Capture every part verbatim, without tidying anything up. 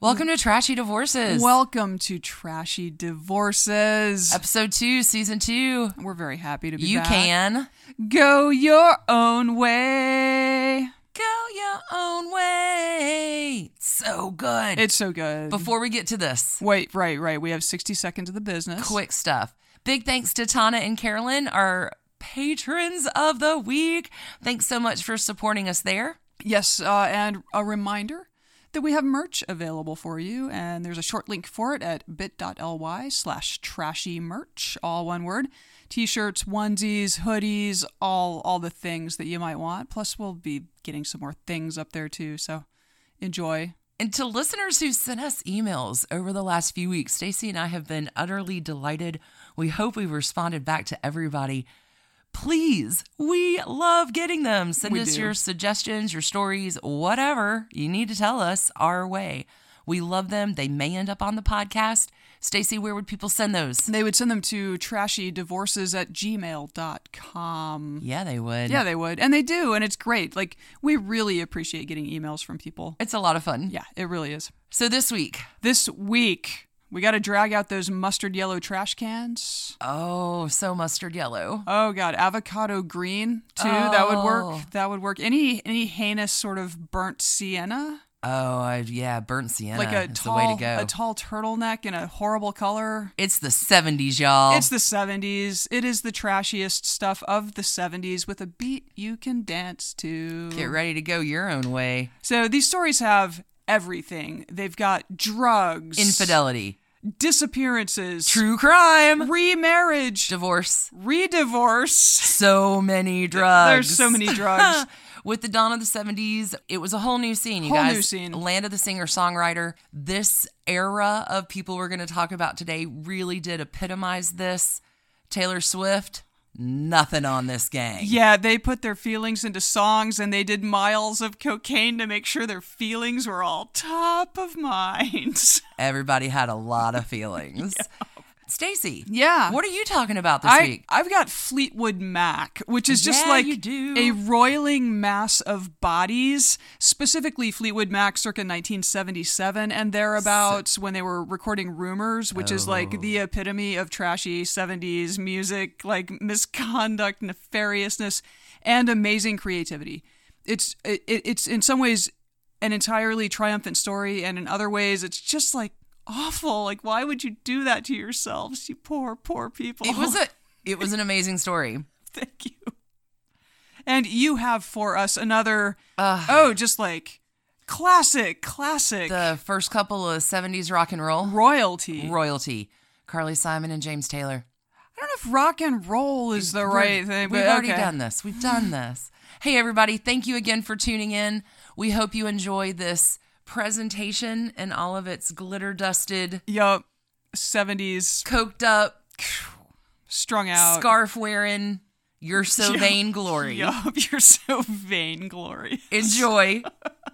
Welcome to Trashy Divorces. Welcome to Trashy Divorces. Episode two, season two. We're very happy to be you back. You can. Go your own way. Go your own way. So good. It's so good. Before we get to this. Wait, right, right. We have sixty seconds of the business. Quick stuff. Big thanks to Tana and Carolyn, our patrons of the week. Thanks so much for supporting us there. Yes, uh, and a reminder that we have merch available for you, and there's a short link for it at bit.ly slash trashy merch, all one word. T-shirts, onesies, hoodies, all all the things that you might want. Plus, we'll be getting some more things up there too, so enjoy. And to listeners who sent us emails over the last few weeks, Stacey and I have been utterly delighted. We hope we've responded back to everybody. Please, we love getting them. Send we us do. your suggestions, your stories, whatever you need to tell us our way. We love them. They may end up on the podcast. Stacey, where would people send those? They would send them to trashydivorces at gmail dot com. Yeah, they would. Yeah, they would. And they do, and it's great. Like, we really appreciate getting emails from people. It's a lot of fun. Yeah, it really is. So this week. This week, we got to drag out those mustard yellow trash cans. Oh, so mustard yellow. Oh, God. Avocado green, too. Oh. That would work. That would work. Any any heinous sort of burnt sienna. Oh, I, yeah, burnt sienna. Like a is tall, the way to go. a tall turtleneck in a horrible color. It's the seventies, y'all. It's the seventies. It is the trashiest stuff of the seventies with a beat you can dance to. Get ready to go your own way. So these stories have everything. They've got drugs. Infidelity. Disappearances. True crime. Remarriage. Divorce. Redivorce. So many drugs. There's so many drugs. With the dawn of the seventies, it was a whole new scene, you whole guys. New scene. Land of the singer-songwriter. This era of people we're going to talk about today really did epitomize this. Taylor Swift, nothing on this gang. Yeah, they put their feelings into songs, and they did miles of cocaine to make sure their feelings were all top of mind. Everybody had a lot of feelings. Yeah. Stacey, yeah, what are you talking about this I, week? I've got Fleetwood Mac, which is just yeah, like you do. a roiling mass of bodies, specifically Fleetwood Mac circa nineteen seventy-seven and thereabouts so, when they were recording Rumors, which oh. is like the epitome of trashy seventies music, like misconduct, nefariousness, and amazing creativity. It's it, it's in some ways an entirely triumphant story, and in other ways it's just like awful. Like, why would you do that to yourselves, you poor, poor people? It was a, it was an amazing story. Thank you. And you have for us another, uh, oh, just like classic, classic. The first couple of seventies rock and roll. Royalty. Royalty. Carly Simon and James Taylor. I don't know if rock and roll is the We're, right thing, but we've already okay. done this. We've done this. Hey, everybody. Thank you again for tuning in. We hope you enjoy this presentation and all of its glitter dusted, yup, seventies, coked up, strung out, scarf wearing, you're so yup, vainglory. Yup, you're so vainglory. Enjoy.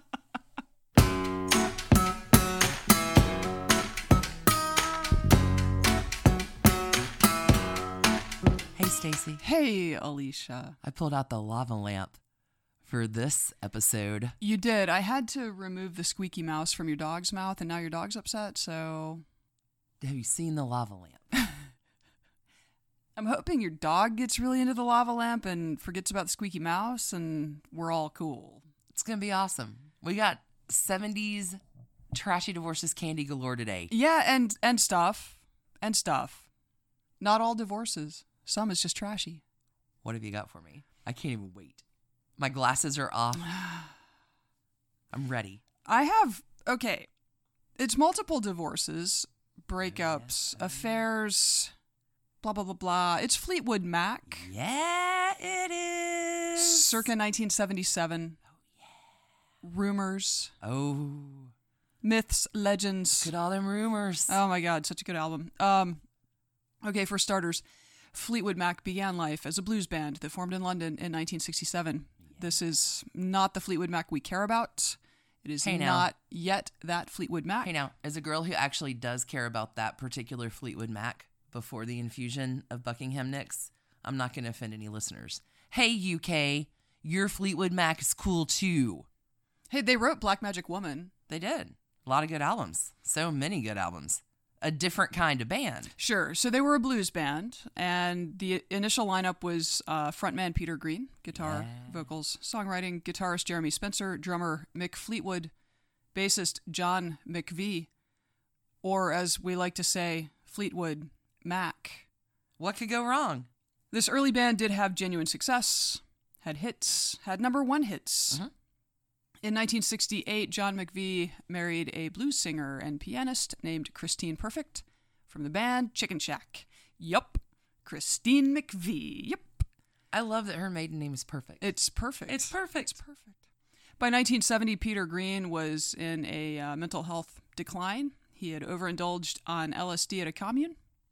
Hey, Stacey. Hey, Alicia. I pulled out the lava lamp for this episode. You did. I had to remove the squeaky mouse from your dog's mouth, and now your dog's upset, so... Have you seen the lava lamp? I'm hoping your dog gets really into the lava lamp and forgets about the squeaky mouse, and we're all cool. It's going to be awesome. We got seventies Trashy Divorces candy galore today. Yeah, and, and stuff. And stuff. Not all divorces. Some is just trashy. What have you got for me? I can't even wait. My glasses are off. I'm ready. I have, okay, it's multiple divorces, breakups, affairs, blah, blah, blah, blah. It's Fleetwood Mac. Yeah, it is. Circa nineteen seventy-seven. Oh, yeah. Rumors. Oh. Myths, legends. Look at all them rumors. Oh, my God, such a good album. Um, okay, for starters, Fleetwood Mac began life as a blues band that formed in London in nineteen sixty-seven. This is not the Fleetwood Mac we care about. It is hey not yet that Fleetwood Mac. Hey now, as a girl who actually does care about that particular Fleetwood Mac before the infusion of Buckingham Nicks, I'm not going to offend any listeners. Hey, U K, your Fleetwood Mac is cool too. Hey, they wrote Black Magic Woman. They did. A lot of good albums. So many good albums. A different kind of band. Sure. So they were a blues band, and the initial lineup was uh, frontman Peter Green, guitar, Yeah. vocals, songwriting, guitarist Jeremy Spencer, drummer Mick Fleetwood, bassist John McVie, or as we like to say, Fleetwood Mac. What could go wrong? This early band did have genuine success, had hits, had number one hits. Mhm. In nineteen sixty-eight, John McVie married a blues singer and pianist named Christine Perfect from the band Chicken Shack. Yup, Christine McVie. Yup. I love that her maiden name is perfect. It's perfect. It's perfect. It's perfect. By nineteen seventy, Peter Green was in a uh, mental health decline. He had overindulged on L S D at a commune,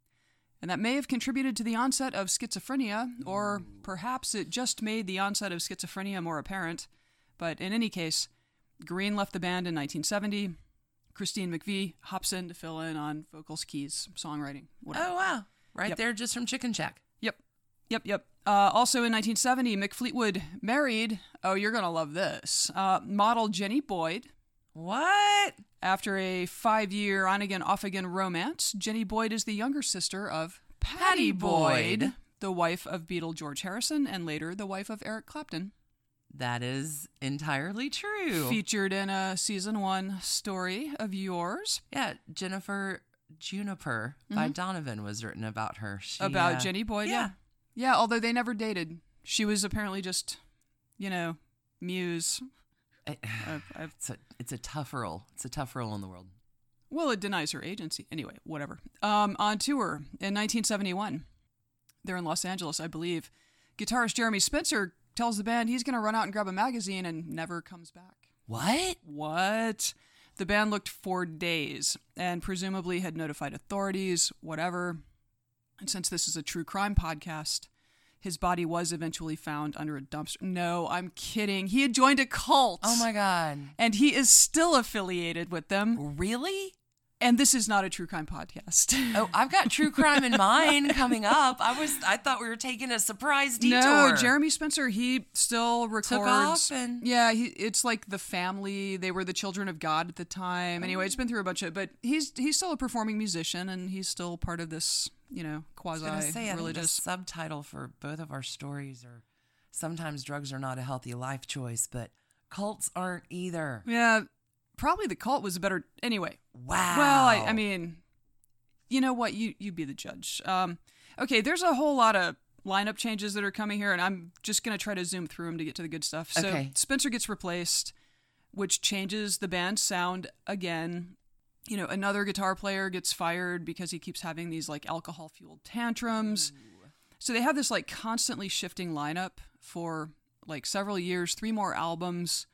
and that may have contributed to the onset of schizophrenia, or perhaps it just made the onset of schizophrenia more apparent. But in any case, Green left the band in nineteen seventy. Christine McVie hops in to fill in on vocals, keys, songwriting, whatever. Oh, wow. Right Yep. there just from Chicken Shack. Yep. Yep, yep. Uh, also in nineteen seventy, Mick Fleetwood married, oh, you're going to love this, uh, model Jenny Boyd. What? After a five-year on-again, off-again romance, Jenny Boyd is the younger sister of Patty Patty Boyd, Boyd. the wife of Beatle George Harrison, and later the wife of Eric Clapton. That is entirely true. Featured in a season one story of yours. Yeah, Jennifer Juniper by Donovan was written about her. She, About uh, Jenny Boyd, yeah. yeah. Yeah, although they never dated. She was apparently just, you know, muse. It- I've, I've, it's a it's a tough role. It's a tough role in the world. well, it denies her agency. Anyway, whatever. Um, on tour in nineteen seventy-one, they're in Los Angeles, I believe. Guitarist Jeremy Spencer tells the band he's going to run out and grab a magazine and never comes back. What? What? The band looked for days and presumably had notified authorities, whatever. And since this is a true crime podcast, his body was eventually found under a dumpster. No, I'm kidding. He had joined a cult. Oh my God. And he is still affiliated with them. Really? And this is not a true crime podcast. Oh, I've got true crime in mind coming up. I was I thought we were taking a surprise detour. No, Jeremy Spencer, he still records. Took off and- Yeah, he, it's like The Family. They were the Children of God at the time. Anyway, it's been through a bunch of, but he's he's still a performing musician, and he's still part of this, you know, I was gonna say, I think the quasi-religious. subtitle for both of our stories are sometimes drugs are not a healthy life choice, but cults aren't either. Yeah, probably the cult was a better. Anyway, Wow. well, I, I mean, you know what? You you be the judge. Um, okay, there's a whole lot of lineup changes that are coming here, and I'm just gonna try to zoom through them to get to the good stuff. So Okay. Spencer gets replaced, which changes the band's sound again. You know, another guitar player gets fired because he keeps having these like alcohol fueled tantrums. So they have this like constantly shifting lineup for like several years, three more albums.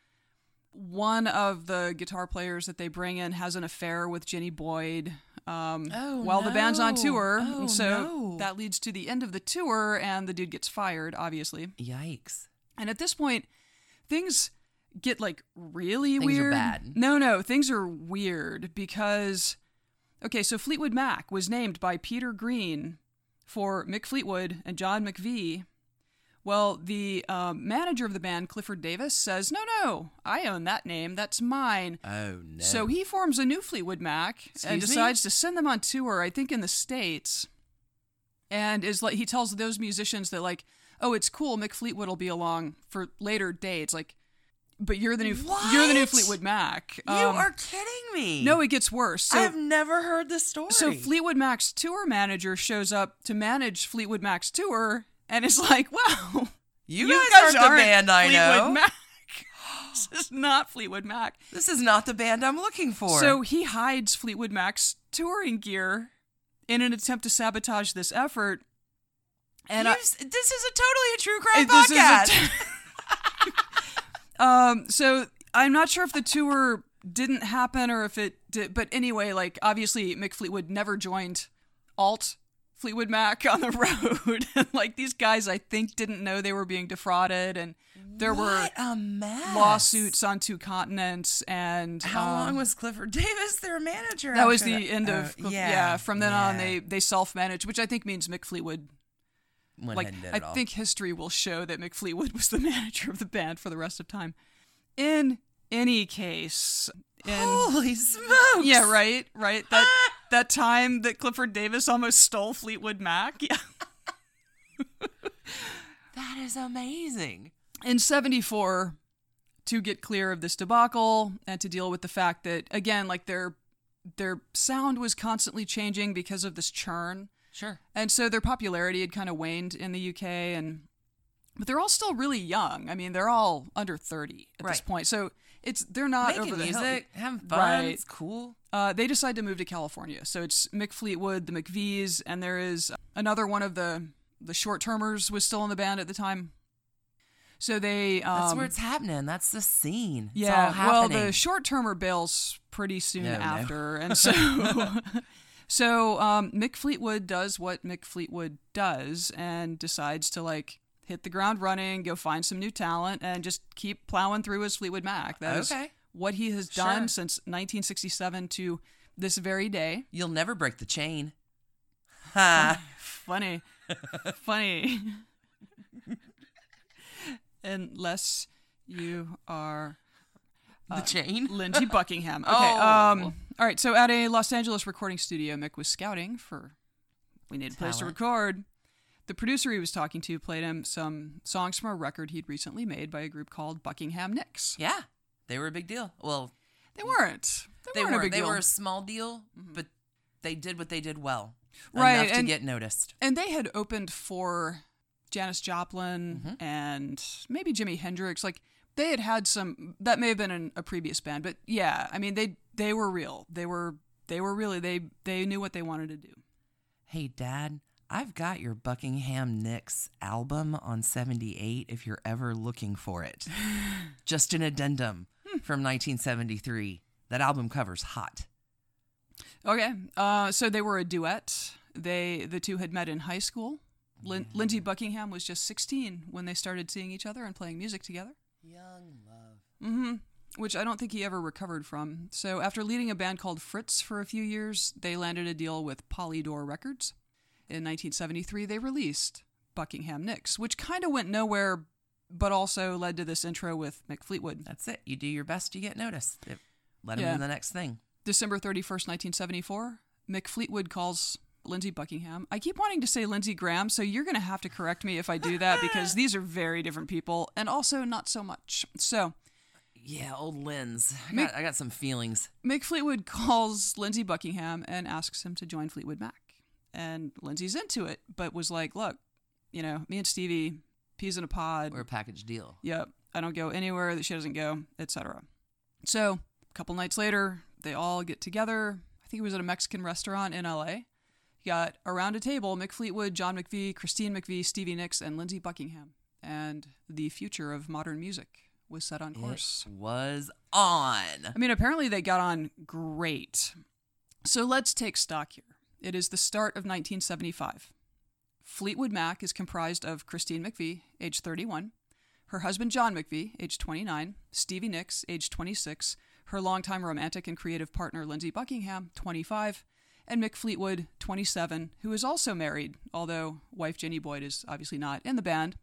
One of the guitar players that they bring in has an affair with Jenny Boyd um, Oh, while the band's on no. tour. Oh, and so no. that leads to the end of the tour, and the dude gets fired, obviously. Yikes. And at this point, things get like really Things are weird. bad. No, no, things are weird because, okay, so Fleetwood Mac was named by Peter Green for Mick Fleetwood and John McVie. Well, the um, manager of the band, Clifford Davis, says, no, no, I own that name. That's mine. Oh no. So he forms a new Fleetwood Mac and Excuse me? decides to send them on tour, I think in the States. And is like he tells those musicians that like, oh, it's cool, Mick Fleetwood will be along for later dates. Like, but you're the new you're the new What? Fleetwood Mac. You Um, are kidding me. no, it gets worse. So, I've never heard this story. so Fleetwood Mac's tour manager shows up to manage Fleetwood Mac's tour and is like, wow, you, guys, aren't the band I Fleetwood know. Mac. This is not Fleetwood Mac. This is not the band I'm looking for. So he hides Fleetwood Mac's touring gear in an attempt to sabotage this effort. And I, You s- this is a totally a true crime this is a podcast. t- um, so I'm not sure if the tour didn't happen or if it did, but anyway, like obviously Mick Fleetwood never joined Alt Fleetwood Mac on the road. And like these guys, I think, didn't know they were being defrauded, and there what a mess. were lawsuits on two continents. And How um, long was Clifford Davis their manager? that? Was after the end of Oh, yeah. From then on, yeah. they they self managed, which I think means Mick Fleetwood. Went Like ahead and did I it all. think history will show that Mick Fleetwood was the manager of the band for the rest of time. In any case, in Holy smokes! Yeah, right, right. That that time that Clifford Davis almost stole Fleetwood Mac. Yeah. That is amazing. In seventy-four, to get clear of this debacle and to deal with the fact that, again, like their their sound was constantly changing because of this churn. Sure. And so their popularity had kind of waned in the U K, and but they're all still really young. I mean, they're all under thirty at Right. this point. So it's they're not Making over the music, hill. having fun, Right. it's cool. Uh, they decide to move to California. So it's Mick Fleetwood, the McVies, and there is another one of the the short-termers was still in the band at the time. So they um, That's where it's happening. That's the scene. It's yeah. all happening. Well, the short-termer bails pretty soon No, no. after, and so so um, Mick Fleetwood does what Mick Fleetwood does and decides to like hit the ground running, go find some new talent, and just keep plowing through his Fleetwood Mac. That is Okay. what he has done Sure. since nineteen sixty-seven to this very day. You'll never break the chain. Ha! Funny. Funny. Unless you are The chain? Lindsey Buckingham. Okay. Oh. Um, all right. So at a Los Angeles recording studio, Mick was scouting for, we need a place to Talent. record. The producer he was talking to played him some songs from a record he'd recently made by a group called Buckingham Nicks. Yeah. They were a big deal. Well, They weren't. They, they weren't were. a big They deal. were a small deal, but they did what they did well. Right, Enough to and- get noticed. And they had opened for Janis Joplin Mm-hmm. and maybe Jimi Hendrix. Like they had had some. That may have been in a previous band, but yeah, I mean they they were real. They were they were really they they knew what they wanted to do. Hey, Dad, I've got your Buckingham Nicks album on seventy-eight if you're ever looking for it. Just an addendum from nineteen seventy-three. That album cover's hot. Okay, uh, so they were a duet. They the two had met in high school. Lin- Lindsey Buckingham was just sixteen when they started seeing each other and playing music together. Young love. Mm-hmm. Which I don't think he ever recovered from. So after leading a band called Fritz for a few years, they landed a deal with Polydor Records. In nineteen seventy-three, they released Buckingham Nicks, which kind of went nowhere, but also led to this intro with Mick Fleetwood. That's it. You do your best, you get noticed. It, let him Yeah. do the next thing. December thirty-first, nineteen seventy-four, Mick Fleetwood calls Lindsey Buckingham. I keep wanting to say Lindsey Graham, so you're going to have to correct me if I do that because these are very different people and also not so much. So Yeah, old Linz. I Mick- got, I got some feelings. Mick Fleetwood calls Lindsey Buckingham and asks him to join Fleetwood Mac. And Lindsey's into it, but was like, look, you know, me and Stevie, peas in a pod. We're a package deal. Yep, I don't go anywhere that she doesn't go, et cetera. So a couple nights later, they all get together. I think it was at a Mexican restaurant in L A. You got around a table, Mick Fleetwood, John McVie, Christine McVie, Stevie Nicks, and Lindsey Buckingham. And the future of modern music was set on course. It was on. I mean, apparently they got on great. So let's take stock here. It is the start of nineteen seventy-five. Fleetwood Mac is comprised of Christine McVie, age thirty-one, her husband John McVie, age twenty-nine, Stevie Nicks, age twenty-six, her longtime romantic and creative partner Lindsey Buckingham, twenty-five, and Mick Fleetwood, twenty-seven, who is also married, although wife Jenny Boyd is obviously not in the band.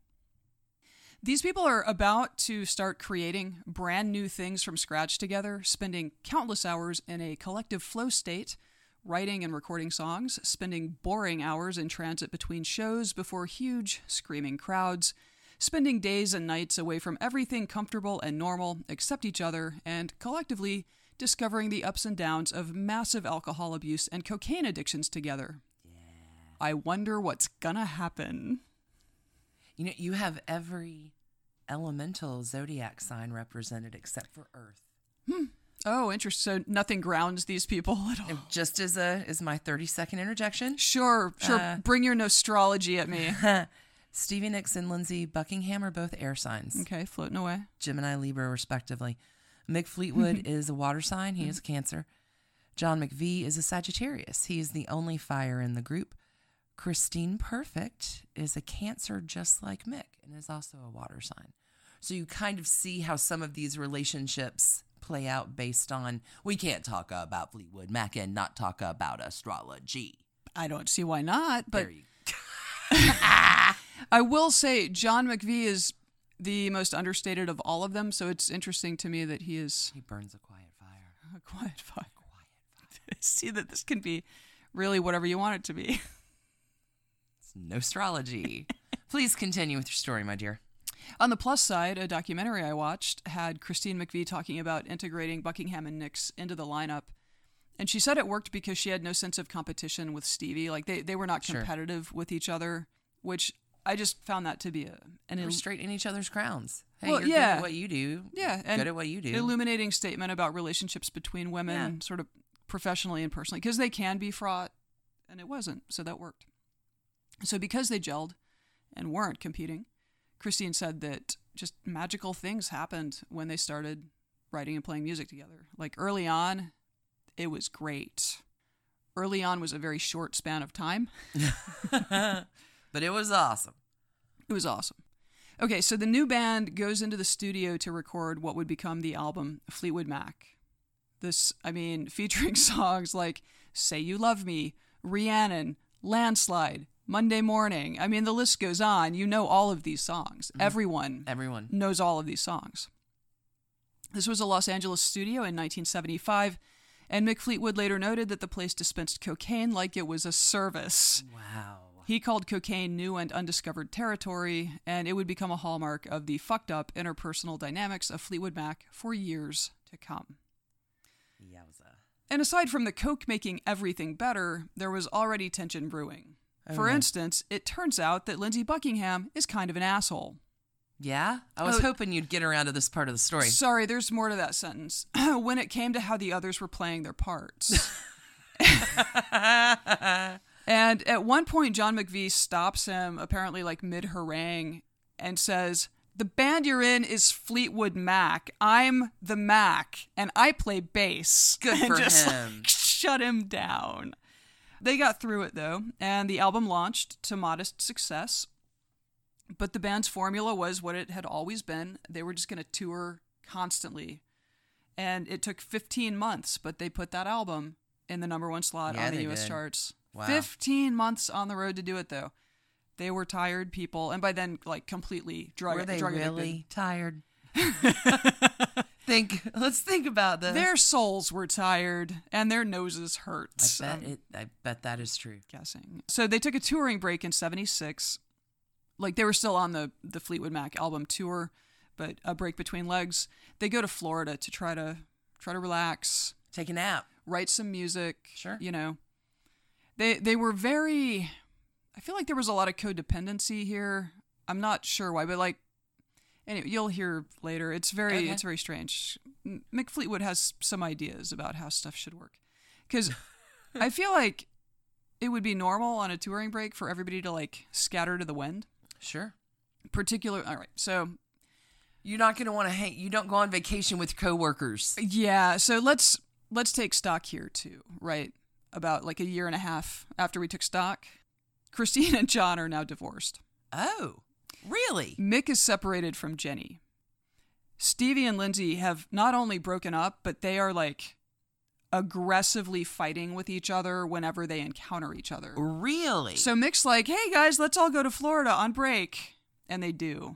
These people are about to start creating brand new things from scratch together, spending countless hours in a collective flow state, writing and recording songs, spending boring hours in transit between shows before huge, screaming crowds, spending days and nights away from everything comfortable and normal except each other, and collectively discovering the ups and downs of massive alcohol abuse and cocaine addictions together. Yeah. I wonder what's gonna happen. You know, you have every elemental zodiac sign represented except for Earth. Hmm. Oh, interesting. So nothing grounds these people at all. And just as a as my thirty second interjection, Sure, sure. Uh, Bring your nostrology at me. Stevie Nicks and Lindsey Buckingham are both air signs. Okay, floating away. Gemini, Libra, respectively. Mick Fleetwood is a water sign. He is a Cancer. John McVie is a Sagittarius. He is the only fire in the group. Christine Perfect is a Cancer just like Mick and is also a water sign. So you kind of see how some of these relationships play out based on, we can't talk about Fleetwood Mac and not talk about astrology. I don't see why not, but There you go. I will say John McVie is the most understated of all of them, so it's interesting to me that he is... He burns a quiet fire. A quiet fire. See that this can be really whatever you want it to be. It's nostrology. Please continue with your story, my dear. On the plus side, a documentary I watched had Christine McVie talking about integrating Buckingham and Nicks into the lineup. And she said it worked because she had no sense of competition with Stevie. Like, they, they were not competitive sure. with each other, which I just found that to be a... And il- straight in each other's crowns. Hey, well, you're yeah. good at what you do. Yeah. And good at what you do. Illuminating statement about relationships between women, yeah. sort of professionally and personally, because they can be fraught, and it wasn't, so that worked. So because they gelled and weren't competing, Christine said that just magical things happened when they started writing and playing music together. Like, early on, it was great. Early on was a very short span of time. But it was awesome. It was awesome. Okay, so the new band goes into the studio to record what would become the album Fleetwood Mac. This, I mean, featuring songs like Say You Love Me, Rhiannon, Landslide, Monday Morning. I mean, the list goes on. You know all of these songs. Mm-hmm. Everyone, Everyone knows all of these songs. This was a Los Angeles studio in nineteen seventy-five, and Mick Fleetwood later noted that the place dispensed cocaine like it was a service. Wow. He called cocaine new and undiscovered territory, and it would become a hallmark of the fucked up interpersonal dynamics of Fleetwood Mac for years to come. Yowza. And aside from the coke making everything better, there was already tension brewing. Oh, For no. instance, it turns out that Lindsey Buckingham is kind of an asshole. Yeah? I was oh, hoping you'd get around to this part of the story. Sorry, there's more to that sentence. When it came to how the others were playing their parts. And at one point, John McVie stops him, apparently like mid-harangue, and says, "The band you're in is Fleetwood Mac. I'm the Mac, and I play bass." Good for and just, him. Like, shut him down. They got through it, though, and the album launched to modest success. But the band's formula was what it had always been. They were just going to tour constantly. And it took fifteen months, but they put that album in the number one slot yeah, on the U S did. charts. Wow. fifteen months on the road to do it, though. They were tired people, and by then, like, completely drug Were they drug really addicted. tired? think. Let's think about this. Their souls were tired, and their noses hurt. I bet um, it. I bet that is true. Guessing. So they took a touring break in seventy-six. Like, they were still on the the Fleetwood Mac album tour, but a break between legs. They go to Florida to try to try to relax, take a nap, write some music. Sure. You know, they they were very. I feel like there was a lot of codependency here. I'm not sure why, but like, anyway, you'll hear later. It's very okay. it's very strange. Mick Fleetwood has some ideas about how stuff should work, because I feel like it would be normal on a touring break for everybody to like scatter to the wind. Sure. Particular. All right. So you're not going to want to hang. You don't go on vacation with coworkers. Yeah. So let's let's take stock here too. Right. About like a year and a half after we took stock, Christine and John are now divorced. Oh, really? Mick is separated from Jenny. Stevie and Lindsey have not only broken up, but they are like aggressively fighting with each other whenever they encounter each other. Really? So Mick's like, "Hey guys, let's all go to Florida on break." And they do.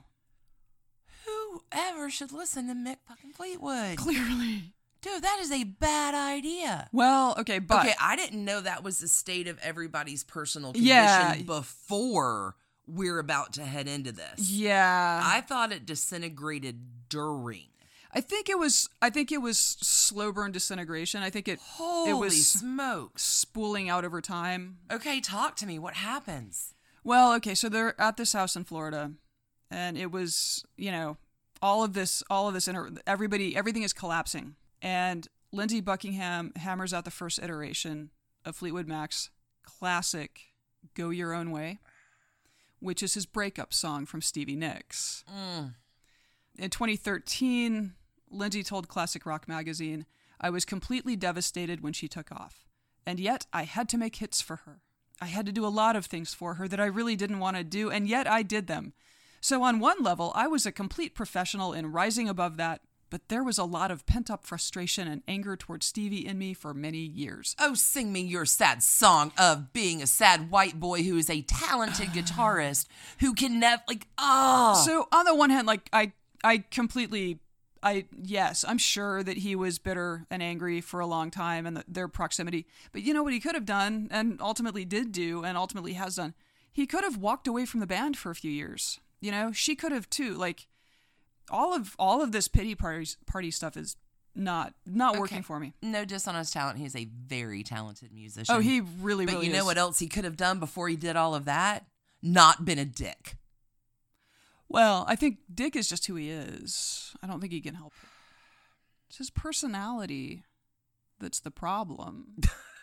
Whoever should listen to Mick fucking Fleetwood? Clearly. Dude, that is a bad idea. Well, okay, but... Okay, I didn't know that was the state of everybody's personal condition yeah. before we're about to head into this. Yeah. I thought it disintegrated during. I think it was I think it was slow burn disintegration. I think it Holy it was smokes. Spooling out over time. Okay, talk to me. What happens? Well, okay, so they're at this house in Florida, and it was, you know, all of this all of this inter- everybody everything is collapsing. And Lindsey Buckingham hammers out the first iteration of Fleetwood Mac's classic Go Your Own Way, which is his breakup song from Stevie Nicks. Mm. In twenty thirteen, Lindsey told Classic Rock magazine, "I was completely devastated when she took off. And yet I had to make hits for her. I had to do a lot of things for her that I really didn't want to do, and yet I did them. So on one level, I was a complete professional in rising above that, but there was a lot of pent-up frustration and anger towards Stevie in me for many years." Oh, sing me your sad song of being a sad white boy who is a talented guitarist who can never, like, oh. So on the one hand, like, I, I completely I yes, I'm sure that he was bitter and angry for a long time and the, their proximity. But you know what he could have done, and ultimately did do, and ultimately has done? He could have walked away from the band for a few years. You know, she could have too. Like, all of all of this pity party party stuff is not not Okay. working for me. No diss on his talent. He's a very talented musician. Oh, he really, But really you know is. what else he could have done before he did all of that? Not been a dick. Well, I think Dick is just who he is. I don't think he can help it. It's his personality that's the problem.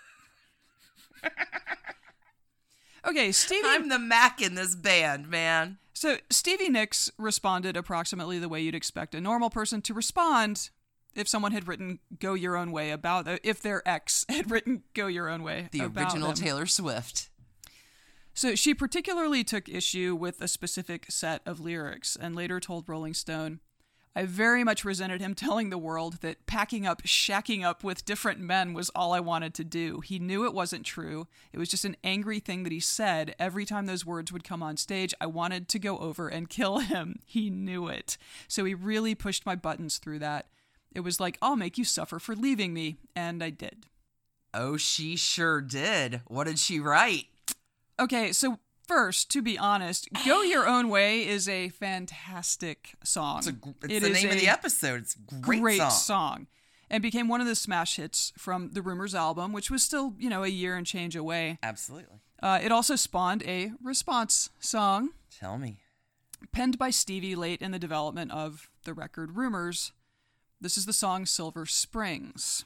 Okay, Stevie... I'm the Mac in this band, man. So Stevie Nicks responded approximately the way you'd expect a normal person to respond if someone had written Go Your Own Way about... If their ex had written Go Your Own Way The about original them. Taylor Swift. So she particularly took issue with a specific set of lyrics and later told Rolling Stone, I very much resented him telling the world that packing up, shacking up with different men was all I wanted to do. He knew it wasn't true. It was just an angry thing that he said. Every time those words would come on stage, I wanted to go over and kill him. He knew it. So he really pushed my buttons through that. It was like, I'll make you suffer for leaving me. And I did. Oh, she sure did. What did she write? Okay, so first, to be honest, Go Your Own Way is a fantastic song. It's, a, it's It the is name of a the episode. It's a great, great song. song. And became one of the smash hits from the Rumors album, which was still, you know, a year and change away. Absolutely. Uh, it also spawned a response song Tell me. penned by Stevie late in the development of the record Rumors. This is the song Silver Springs.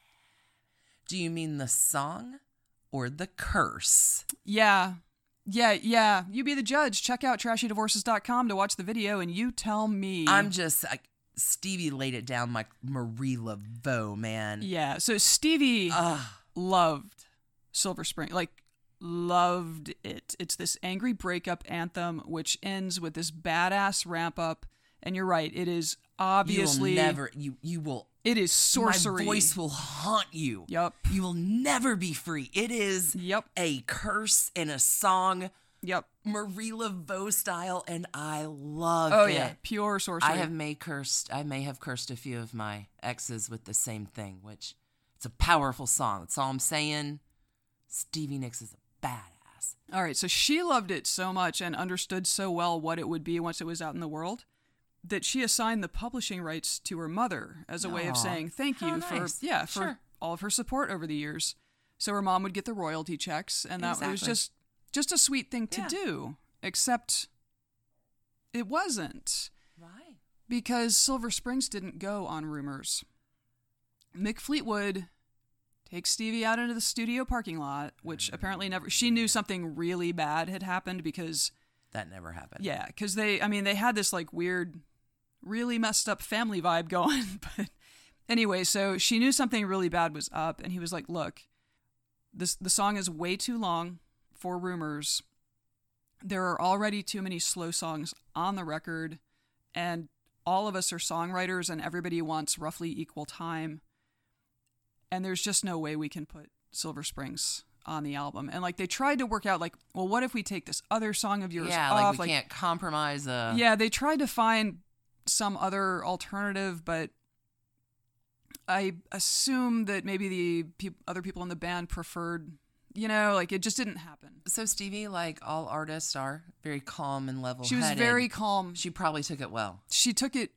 Do you mean the song or the curse? Yeah. Yeah, yeah. You be the judge. Check out trashy divorces dot com to watch the video and you tell me. I'm just like, Stevie laid it down like Marie Laveau, man. Yeah. So Stevie Ugh. loved Silver Spring. Like, loved it. It's this angry breakup anthem which ends with this badass ramp up. And you're right. It is obviously. You will never, you, you will. It is sorcery. My voice will haunt you. Yep. You will never be free. It is Yep. a curse in a song, Yep. Marie Laveau style, and I love Oh it. yeah. Pure sorcery. I have may cursed. I may have cursed a few of my exes with the same thing, which it's a powerful song. That's all I'm saying. Stevie Nicks is a badass. All right. So she loved it so much and understood so well what it would be once it was out in the world that she assigned the publishing rights to her mother as a way of Aw, saying thank how you nice. for yeah for Sure. all of her support over the years. So her mom would get the royalty checks, and that it was Exactly. just just a sweet thing to Yeah. do. Except it wasn't, Right. because Silver Springs didn't go on Rumors. Mick Fleetwood takes Stevie out into the studio parking lot, which apparently never. She knew something really bad had happened because. That never happened. Yeah, because they, I mean, they had this like weird, really messed up family vibe going. But anyway, so she knew something really bad was up, and he was like, look, this the song is way too long for Rumors. There are already too many slow songs on the record, and all of us are songwriters, and everybody wants roughly equal time. And there's just no way we can put Silver Springs on the album. And like they tried to work out like, well, what if we take this other song of yours Yeah, off? like we can't compromise. Uh, Yeah, they tried to find some other alternative, but I assume that maybe the pe- other people in the band preferred, you know, like it just didn't happen. So Stevie, like all artists, are very calm and level-headed. She was very calm. She probably took it well. She took it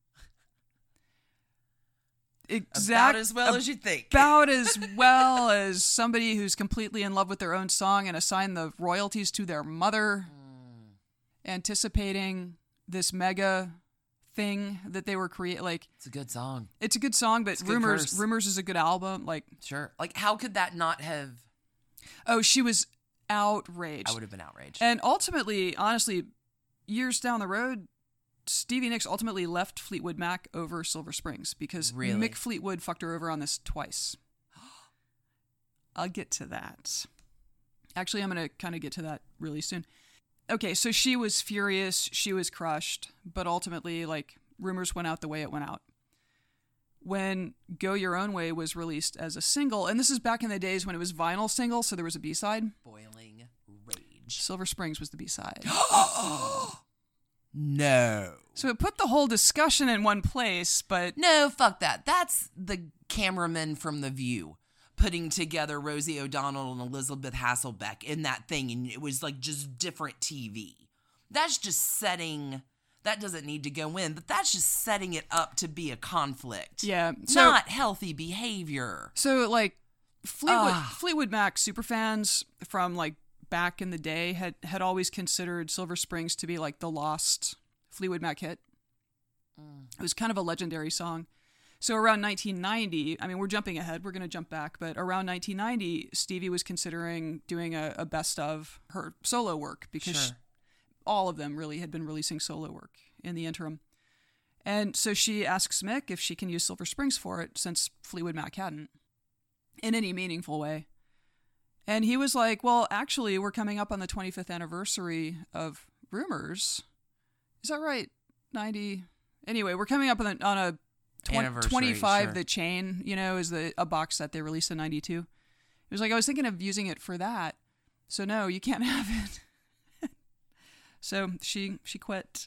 exact About as well as you think. about as well as somebody who's completely in love with their own song and assigned the royalties to their mother, Mm. anticipating this mega thing that they were creating. Like, It's a good song. it's a good song, but It's a good Rumors curse. Rumors is a good album. Like, Sure. Like, how could that not have... oh, she was outraged. I would have been outraged. And ultimately, honestly, years down the road, Stevie Nicks ultimately left Fleetwood Mac over Silver Springs because Really? Mick Fleetwood fucked her over on this twice. I'll get to that. Actually, I'm going to kind of get to that really soon. Okay, so she was furious. She was crushed. But ultimately, like, Rumors went out the way it went out. When Go Your Own Way was released as a single, and this is back in the days when it was vinyl single, so there was a B-side. Boiling rage. Silver Springs was the B-side. No. So it put the whole discussion in one place, but... No, fuck that. That's the cameramen from The View putting together Rosie O'Donnell and Elizabeth Hasselbeck in that thing, and it was like just different T V. That's just setting... That doesn't need to go in, but that's just setting it up to be a conflict. Yeah. So, not healthy behavior. So, like, Fleetwood, Ugh. Fleetwood Mac superfans from, like, back in the day had, had always considered Silver Springs to be, like, the lost Fleetwood Mac hit. Mm. It was kind of a legendary song. So around nineteen ninety, I mean, we're jumping ahead. We're going to jump back. But around nineteen ninety, Stevie was considering doing a, a best of her solo work because... Sure. all of them really had been releasing solo work in the interim. And so she asks Mick if she can use Silver Springs for it, since Fleetwood Mac hadn't, in any meaningful way. And he was like, well, actually, we're coming up on the twenty-fifth anniversary of Rumors. Is that right? ninety Anyway, we're coming up on a, on a twenty, twenty-five, sure. The Chain, you know, is the a box set they released in ninety-two. He was like, I was thinking of using it for that. So no, you can't have it. So she she quit.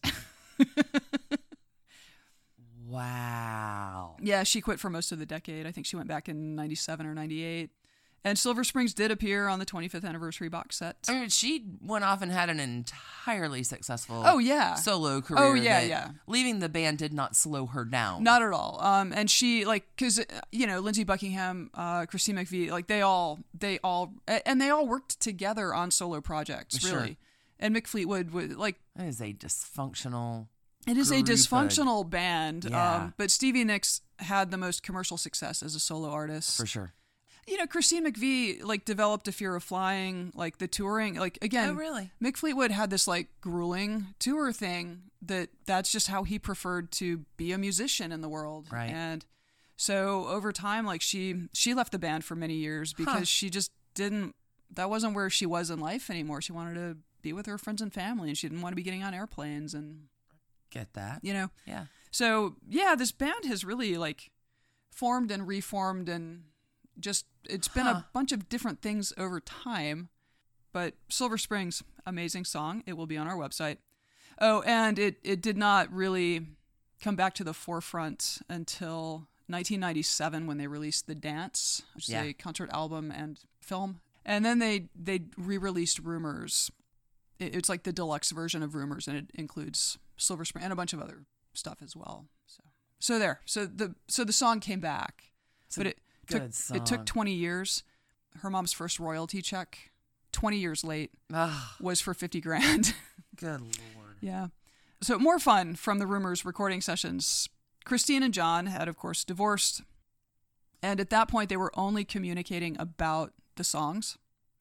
Wow. Yeah, she quit for most of the decade. I think she went back in ninety-seven or ninety-eight. And Silver Springs did appear on the twenty-fifth anniversary box set. I mean, she went off and had an entirely successful oh, yeah. solo career. Oh, yeah, yeah. Leaving the band did not slow her down. Not at all. Um, and she, like, because, you know, Lindsey Buckingham, uh, Christine McVie, like, they all, they all, and they all worked together on solo projects, really. Sure. And Mick Fleetwood would, like... It is a dysfunctional... It is a dysfunctional band. Yeah. Um, but Stevie Nicks had the most commercial success as a solo artist. For sure. You know, Christine McVie, like, developed a fear of flying, like, the touring. Like, again... Oh, really? Mick Fleetwood had this, like, grueling tour thing that that's just how he preferred to be a musician in the world. Right. And so, over time, like, she she left the band for many years because huh. she just didn't... That wasn't where she was in life anymore. She wanted to be with her friends and family, and she didn't want to be getting on airplanes and get that, you know. Yeah. So yeah, this band has really like formed and reformed, and just it's been huh. a bunch of different things over time. But Silver Springs, amazing song. It will be on our website. Oh, and it it did not really come back to the forefront until nineteen ninety-seven when they released The Dance, which yeah. is a concert album and film, and then they they re-released Rumors. It's like the deluxe version of Rumors, and it includes Silver Spring and a bunch of other stuff as well. So, so there. So the so the song came back, it's but it took song. it took twenty years. Her mom's first royalty check, twenty years late, Ugh. was for fifty grand. Good Lord. Yeah. So more fun from the Rumors recording sessions. Christine and John had, of course, divorced, and at that point they were only communicating about the songs.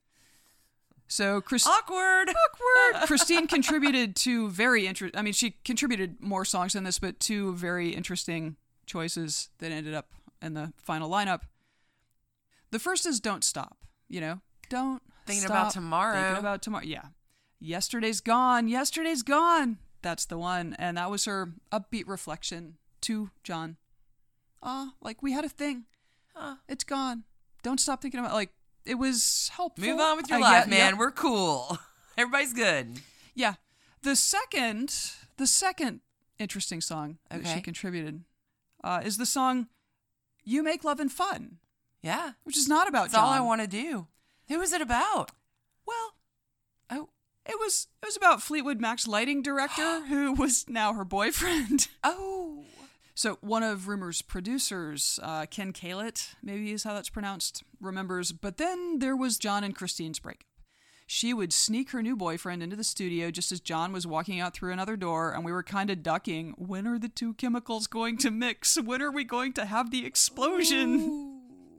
So Chris- awkward, awkward. Christine contributed to very interesting. I mean, she contributed more songs than this, but two very interesting choices that ended up in the final lineup. The first is "Don't Stop." You know, don't thinking stop about tomorrow. Thinking about tomorrow. Yeah, yesterday's gone. Yesterday's gone. That's the one, and that was her upbeat reflection to John. Ah, like we had a thing. Huh. It's gone. Don't stop thinking about like. It was helpful. Move on with your I life, get, man. Yep. We're cool. Everybody's good. Yeah. The second, the second interesting song that okay. she contributed uh, is the song "You Make Lovin' Fun." Yeah. Which is not about That's John. all I want to do. Who was it about? Well, oh, it was it was about Fleetwood Mac's lighting director, who was now her boyfriend. Oh. So one of Rumors' producers, uh, Ken Kalett, maybe is how that's pronounced, remembers, but then there was John and Christine's breakup. She would sneak her new boyfriend into the studio just as John was walking out through another door, and we were kind of ducking, when are the two chemicals going to mix? When are we going to have the explosion? Ooh.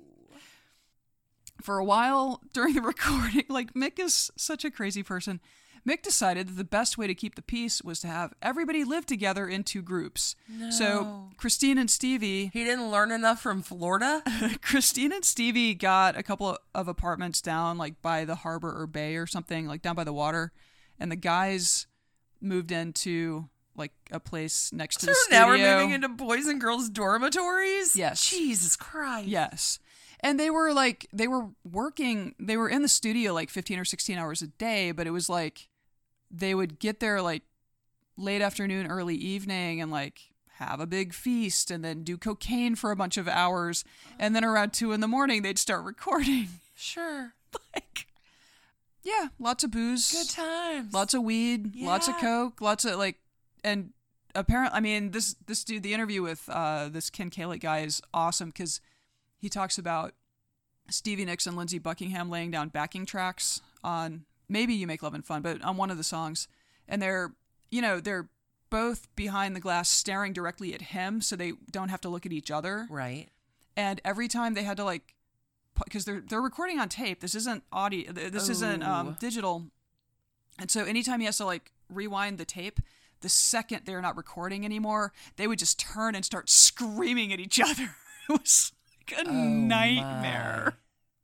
For a while during the recording, like Mick is such a crazy person, Mick decided that the best way to keep the peace was to have everybody live together in two groups. No. So Christine and Stevie... He didn't learn enough from Florida? Christine and Stevie got a couple of apartments down like by the harbor or bay or something, like down by the water. And the guys moved into like a place next to so the studio. Now we're moving into boys and girls dormitories? Yes. Jesus Christ. Yes. And they were like, they were working, they were in the studio like fifteen or sixteen hours a day, but it was like, they would get there like late afternoon, early evening and like have a big feast and then do cocaine for a bunch of hours. And then around two in the morning, they'd start recording. Sure. Like, yeah, lots of booze. Good times. Lots of weed, Yeah. lots of coke, lots of like, and apparently, I mean, this, this dude, the interview with uh, this Ken Kalick guy is awesome because he talks about Stevie Nicks and Lindsey Buckingham laying down backing tracks on maybe You Make Love and Fun, but on one of the songs. And they're, you know, they're both behind the glass staring directly at him so they don't have to look at each other. Right. And every time they had to like, because they're, they're recording on tape. This isn't audio. This Oh. isn't um, digital. And so anytime he has to like rewind the tape, the second they're not recording anymore, they would just turn and start screaming at each other. It was like a Oh, nightmare.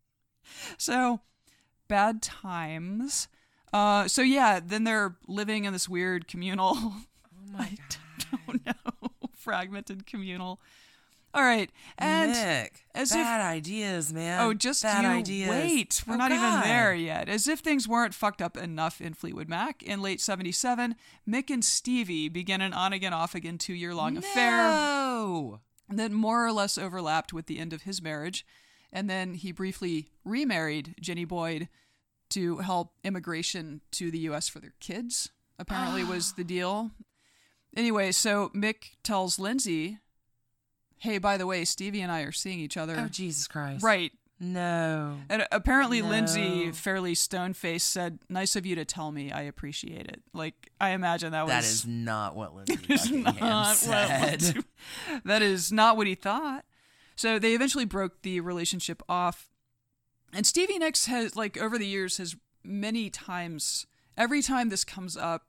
So bad times. Uh, so yeah, then they're living in this weird communal, Oh my I God. don't know, fragmented communal. All right, and Nick, as bad ideas, man. oh, just bad you ideas. wait, we're Oh, not God. even there yet. As if things weren't fucked up enough in Fleetwood Mac, in late seventy-seven, Mick and Stevie began an on-again, off-again two-year-long affair No. that more or less overlapped with the end of his marriage. And then he briefly remarried Jenny Boyd to help immigration to the U S for their kids, apparently was the deal. Anyway, so Mick tells Lindsay, hey, by the way, Stevie and I are seeing each other. Oh, Jesus Christ. Right. No. And apparently No. Lindsay, fairly stone-faced, said, nice of you to tell me. I appreciate it. Like, I imagine that was... That is not what Lindsay is Buckingham not said. what Lindsay- that is not what he thought. So they eventually broke the relationship off. And Stevie Nicks has, like, over the years, has many times, every time this comes up,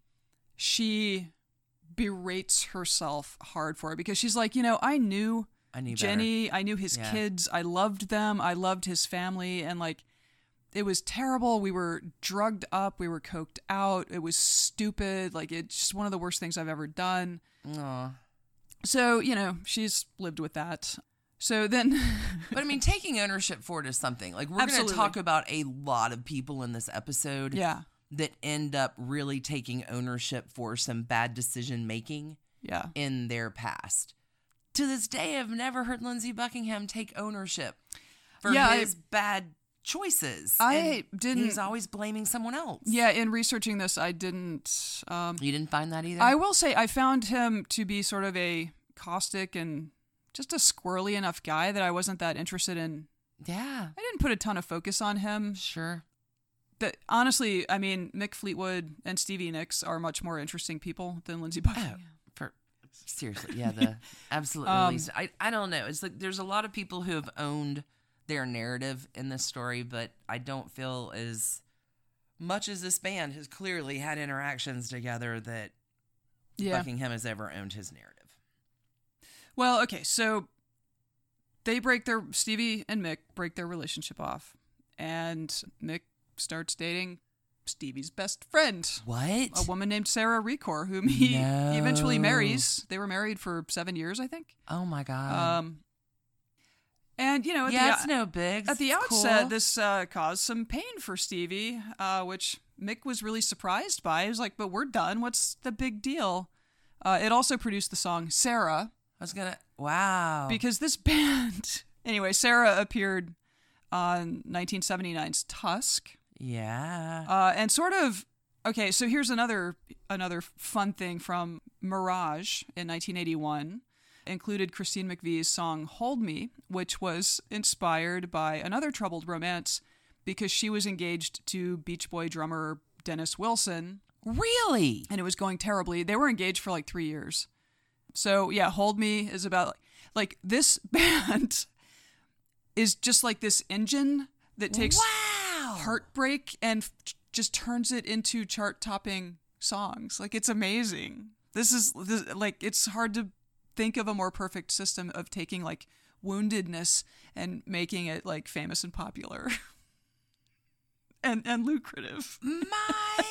she berates herself hard for it because she's like, you know, I knew I knew Jenny, better. I knew his Yeah. kids, I loved them, I loved his family, and like, it was terrible. We were drugged up, we were coked out, it was stupid, like, it's just one of the worst things I've ever done. Aw. So, you know, she's lived with that. So then... But I mean, taking ownership for it is something. Like, we're going to Absolutely. talk about a lot of people in this episode yeah, that end up really taking ownership for some bad decision making yeah. in their past. To this day, I've never heard Lindsey Buckingham take ownership for Yeah, his bad choices. I And didn't- He's always blaming someone else. Yeah, in researching this, I didn't... Um, You didn't find that either? I will say I found him to be sort of a caustic and just a squirrely enough guy that I wasn't that interested in. Yeah, I didn't put a ton of focus on him. sure. That honestly, I mean, Mick Fleetwood and Stevie Nicks are much more interesting people than Lindsey Buckingham. Oh, for seriously, yeah, the absolutely Um, least. I I don't know. It's like there's a lot of people who have owned their narrative in this story, but I don't feel as much as this band has clearly had interactions together that Yeah. Buckingham has ever owned his narrative. Well, okay, so they break their Stevie and Mick break their relationship off, and Mick starts dating Stevie's best friend, What? a woman named Sarah Recor, whom he No. eventually marries. They were married for seven years, I think. Oh my god. Um, and you know, at yeah, the, it's no big. at the It's outset, cool. this uh, caused some pain for Stevie, uh, which Mick was really surprised by. He was like, "But we're done. What's the big deal?" Uh, it also produced the song Sarah, I was gonna. Wow. because this band. Anyway, Sarah appeared on nineteen seventy-nine's Tusk, yeah. uh, and sort of. Okay, so here's another another fun thing from Mirage in nineteen eighty-one. Included Christine McVie's song Hold Me, which was inspired by another troubled romance because she was engaged to Beach Boy drummer Dennis Wilson, Really? and it was going terribly. They were engaged for like three years. So yeah, Hold Me is about like this band is just like this engine that takes wow. heartbreak and f- just turns it into chart-topping songs. Like, it's amazing. This is this, like, it's hard to think of a more perfect system of taking like woundedness and making it like famous and popular and and lucrative. My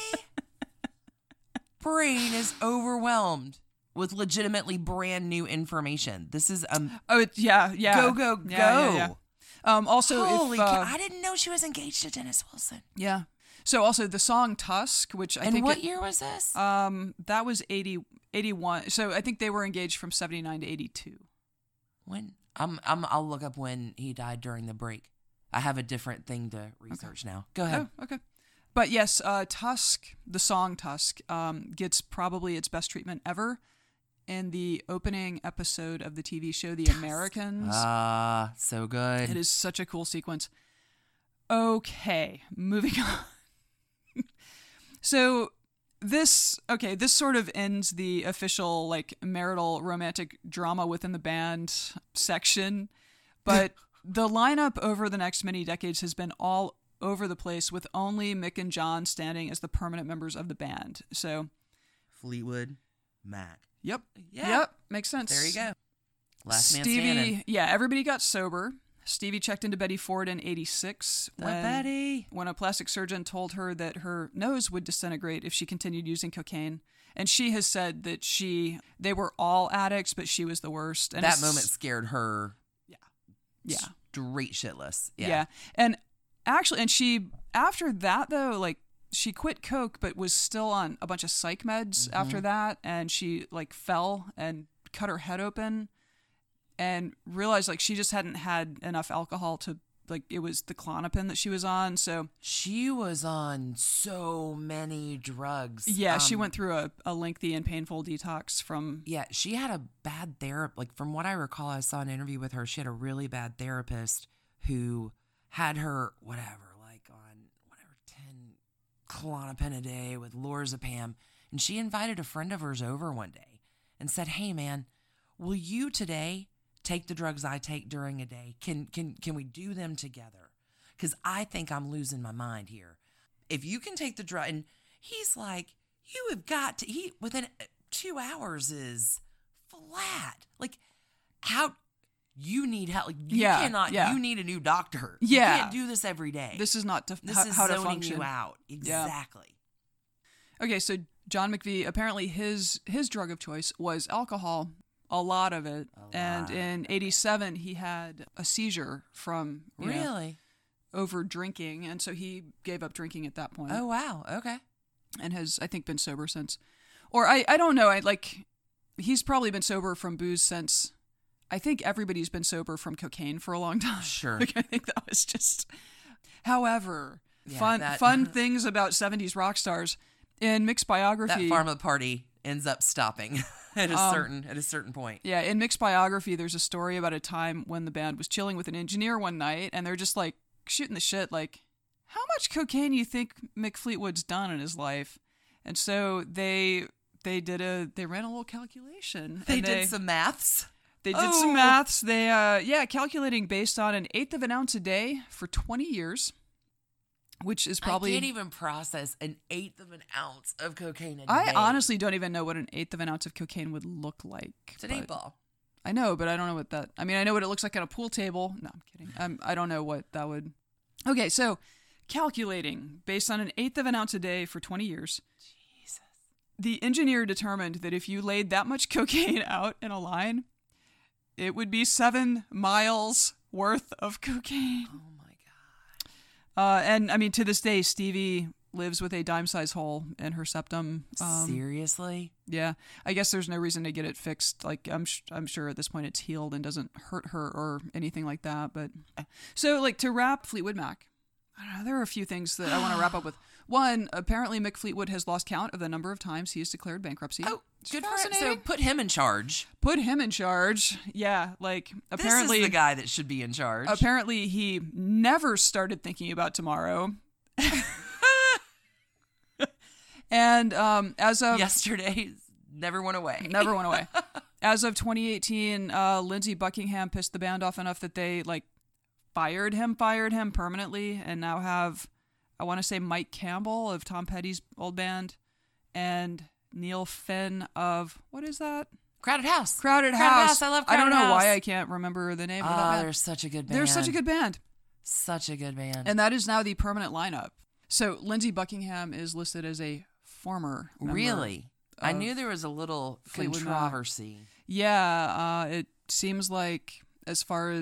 brain is overwhelmed with legitimately brand new information. This is um Oh, it, yeah, yeah. go go Yeah, yeah, go. yeah. Um, also, Holy if, uh, cow, I didn't know she was engaged to Dennis Wilson. yeah. So also the song Tusk, which I and think... what it, year was this? Um, that was eighty, eighty-one. So I think they were engaged from seventy-nine to eighty-two. When? I'm, I'm, I'll look up when he died during the break. I have a different thing to research okay. now. Go ahead. Oh, okay. But yes, uh, Tusk, the song Tusk, um, gets probably its best treatment ever in the opening episode of the T V show The Tusk. Americans. Ah, uh, so good. It is such a cool sequence. Okay, moving on. So this, okay, this sort of ends the official, like, marital romantic drama within the band section. But the lineup over the next many decades has been all over the place, with only Mick and John standing as the permanent members of the band. So Fleetwood Mac. Yep. Yeah. Yep. Makes sense. There you go. Last man Stevie, standing. yeah, everybody got sober. Stevie checked into Betty Ford in eighty-six The when, Betty. when a plastic surgeon told her that her nose would disintegrate if she continued using cocaine. And she has said that she, they were all addicts, but she was the worst. And that moment scared her. Yeah. Yeah. Straight shitless. Yeah. Yeah. And actually, and she, after that though, like, she quit coke, but was still on a bunch of psych meds mm-hmm. after that. And she, like, fell and cut her head open and realized, like, she just hadn't had enough alcohol to, like, it was the Klonopin that she was on. So she was on so many drugs. Yeah, um, she went through a, a lengthy and painful detox from... Yeah, she had a bad therapist. Like, from what I recall, I saw an interview with her. She had a really bad therapist who had her, whatever, like on, whatever, ten Klonopin a day with lorazepam. And she invited a friend of hers over one day and said, hey, man, will you today take the drugs I take during a day? Can can can we do them together? Because I think I'm losing my mind here. If you can take the drug, and he's like, you have got to, he, within two hours is flat. Like, how, you need help. Like, you yeah, cannot, yeah. you need a new doctor. Yeah. You can't do this every day. This is not to, this how, is how to zoning function. you out. Exactly. Yeah. Okay, so John McVie, apparently his his drug of choice was alcohol. A lot of it. A and lot. in eighty-seven, he had a seizure from, you know, Really? over drinking. And so he gave up drinking at that point. Oh, wow. Okay. And has, I think, been sober since. Or I, I don't know. I like, he's probably been sober from booze since, I think everybody's been sober from cocaine for a long time. Sure. Like, I think that was just, however, Yeah, fun, that- fun things about seventies rock stars. In Mick's biography. That pharma party ends up stopping at a Um, certain at a certain point. Yeah, in Mick's biography, there's a story about a time when the band was chilling with an engineer one night, and they're just like shooting the shit, like, how much cocaine do you think Mick Fleetwood's done in his life? And so they they did a they ran a little calculation. They and did some maths. They did Oh. some maths. They uh yeah, calculating based on an eighth of an ounce a day for twenty years. Which is probably... I can't even process an eighth of an ounce of cocaine a day. I honestly don't even know what an eighth of an ounce of cocaine would look like. It's an but- eight ball. I know, but I don't know what that... I mean, I know what it looks like on a pool table. No, I'm kidding. Um, I don't know what that would... Okay, so calculating based on an eighth of an ounce a day for twenty years. Jesus. The engineer determined that if you laid that much cocaine out in a line, it would be seven miles worth of cocaine. Oh my god. Uh, and I mean, to this day, Stevie lives with a dime-sized hole in her septum. Um, Seriously? Yeah, I guess there's no reason to get it fixed. Like, I'm sh- I'm sure at this point it's healed and doesn't hurt her or anything like that. But so, like, to wrap Fleetwood Mac, I don't know, there are a few things that I want to wrap up with. One, apparently Mick Fleetwood has lost count of the number of times he has declared bankruptcy. Oh, It's good for him. So fascinating. put him in charge. Put him in charge. Yeah, like apparently This is the guy that should be in charge. apparently he never started thinking about tomorrow. And um, as of Yesterday never went away. never went away. As of twenty eighteen, uh, Lindsey Buckingham pissed the band off enough that they like fired him, fired him permanently, and now have, I want to say, Mike Campbell of Tom Petty's old band and Neil Finn of, what is that? Crowded House. Crowded, Crowded House. House. I love I Crowded don't know House. why I can't remember the name of that Oh, band. they're such a good band. They're such a good band. Such a good band. And that is now the permanent lineup. So Lindsey Buckingham is listed as a former member. Really? I of knew there was a little Fleetwood Mac. controversy. Yeah, uh, it seems like as far as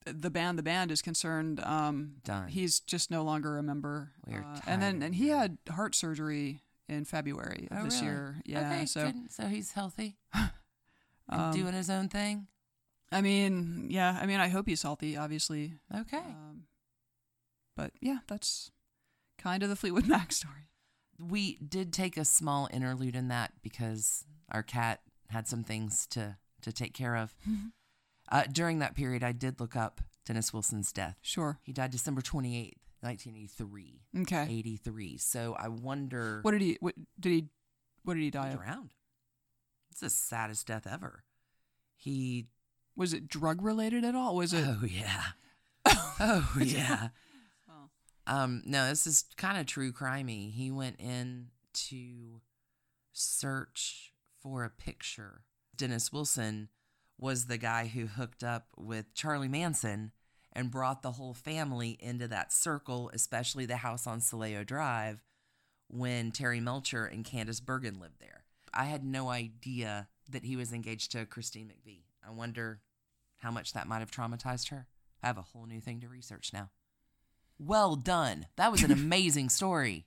the band, the band is concerned, um, Done. he's just no longer a member. We're Uh, and then, tired. and he had heart surgery in February of Oh, this really? year. Yeah. Okay, so, good. So he's healthy, um, and doing his own thing. I mean, yeah, I mean, I hope he's healthy, obviously. Okay. Um, but yeah, that's kind of the Fleetwood Mac story. We did take a small interlude in that because our cat had some things to, to take care of. uh, during that period, I did look up Dennis Wilson's death. Sure. He died December twenty-eighth, nineteen eighty-three. Okay. eighty-three. So I wonder. What did he, what did he, what did he die He's of? around. It's the saddest death ever. He. Was it drug related at all? Was it? Oh, yeah. oh, yeah. Oh. Um, no, this is kind of true crimey. He went in to search for a picture. Dennis Wilson was the guy who hooked up with Charlie Manson and brought the whole family into that circle, especially the house on Soleo Drive when Terry Melcher and Candace Bergen lived there. I had no idea that he was engaged to Christine McVie. I wonder how much that might have traumatized her. I have a whole new thing to research now. Well done. That was an amazing story.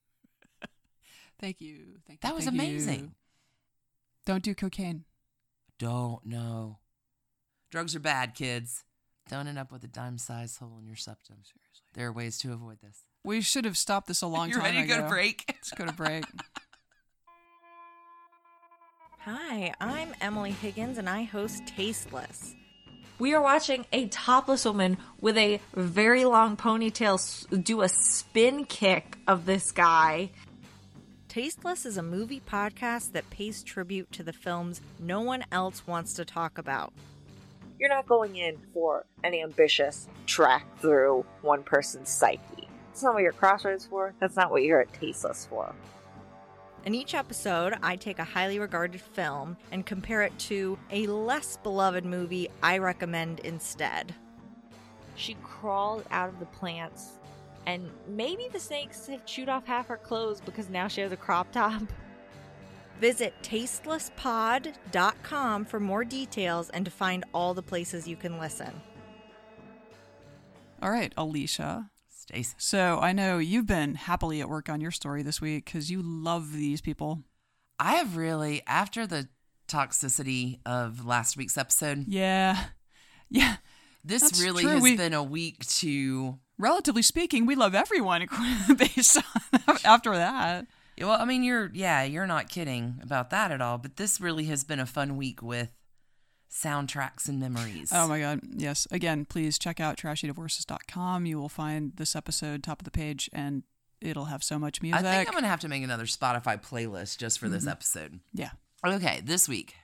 Thank you. Thank you. That was thank amazing. you. Don't do cocaine. Don't know. Drugs are bad, kids. Don't end up with a dime-sized hole in your septum. Seriously. There are ways to avoid this. We should have stopped this a long You're time ago. ready to go to break? Let's go to break. Hi, I'm Emily Higgins, and I host Tasteless. We are watching a topless woman with a very long ponytail s- do a spin kick of this guy. Tasteless is a movie podcast that pays tribute to the films no one else wants to talk about. You're not going in for an ambitious track through one person's psyche. That's not what you're Crossroads for. That's not what you're at Tasteless for. In each episode, I take a highly regarded film and compare it to a less beloved movie I recommend instead. She crawled out of the plants, and maybe the snakes have chewed off half her clothes because now she has a crop top. Visit tasteless pod dot com for more details and to find all the places you can listen. All right, Alicia. Stacy. So I know you've been happily at work on your story this week because you love these people. I have really, after the toxicity of last week's episode, Yeah. Yeah. this That's really true. has We- been a week to... Relatively speaking, we love everyone based on after that. Yeah, well, I mean, you're, yeah, you're not kidding about that at all, but this really has been a fun week with soundtracks and memories. Oh my God. Yes. Again, please check out trashy divorces dot com. You will find this episode top of the page and it'll have so much music. I think I'm going to have to make another Spotify playlist just for this Mhm. episode. Yeah. Okay, this week,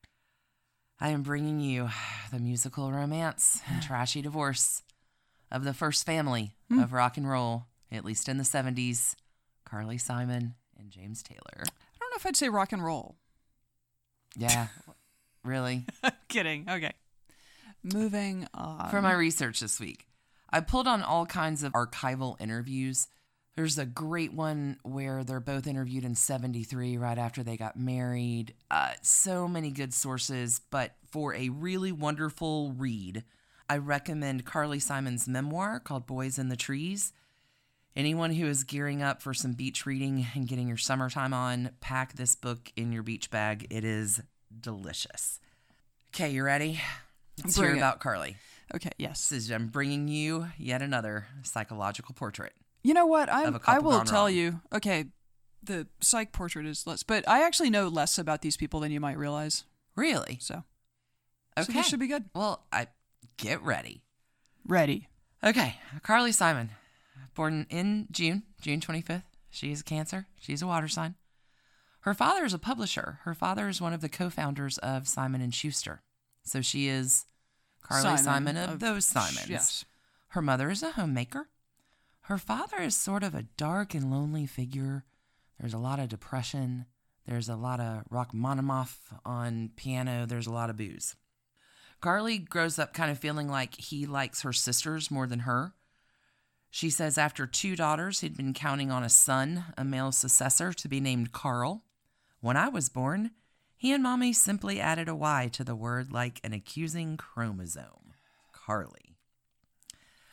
I am bringing you the musical romance and trashy divorce of the first family Hmm. of rock and roll, at least in the seventies, Carly Simon and James Taylor. I don't know if I'd say rock and roll. Yeah, really? Kidding. Okay. Moving on. For my research this week, I pulled on all kinds of archival interviews. There's a great one where they're both interviewed in seventy-three, right after they got married. Uh, so many good sources, but for a really wonderful read, I recommend Carly Simon's memoir called Boys in the Trees. Anyone who is gearing up for some beach reading and getting your summertime on, pack this book in your beach bag. It is delicious. Okay, you ready? Let's Bring hear it. about Carly. Okay. Yes. This is, I'm bringing you yet another psychological portrait. You know what? Of I a I couple will gone tell wrong. you. Okay, the psych portrait is less, but I actually know less about these people than you might realize. Really? So, Okay. so this should be good. Well, I get ready. Ready. Okay, Carly Simon, born in June, June twenty-fifth. She is a Cancer. She's a water sign. Her father is a publisher. Her father is one of the co-founders of Simon and Schuster. So she is Carly Simon, Simon of, of those Sh- Simons. yes. Her mother is a homemaker. Her father is sort of a dark and lonely figure. There's a lot of depression. There's a lot of Rachmaninoff on piano. There's a lot of booze. Carly grows up kind of feeling like he likes her sisters more than her. She says after two daughters, he'd been counting on a son, a male successor, to be named Carl. When I was born, he and Mommy simply added a Y to the word like an accusing chromosome. Carly.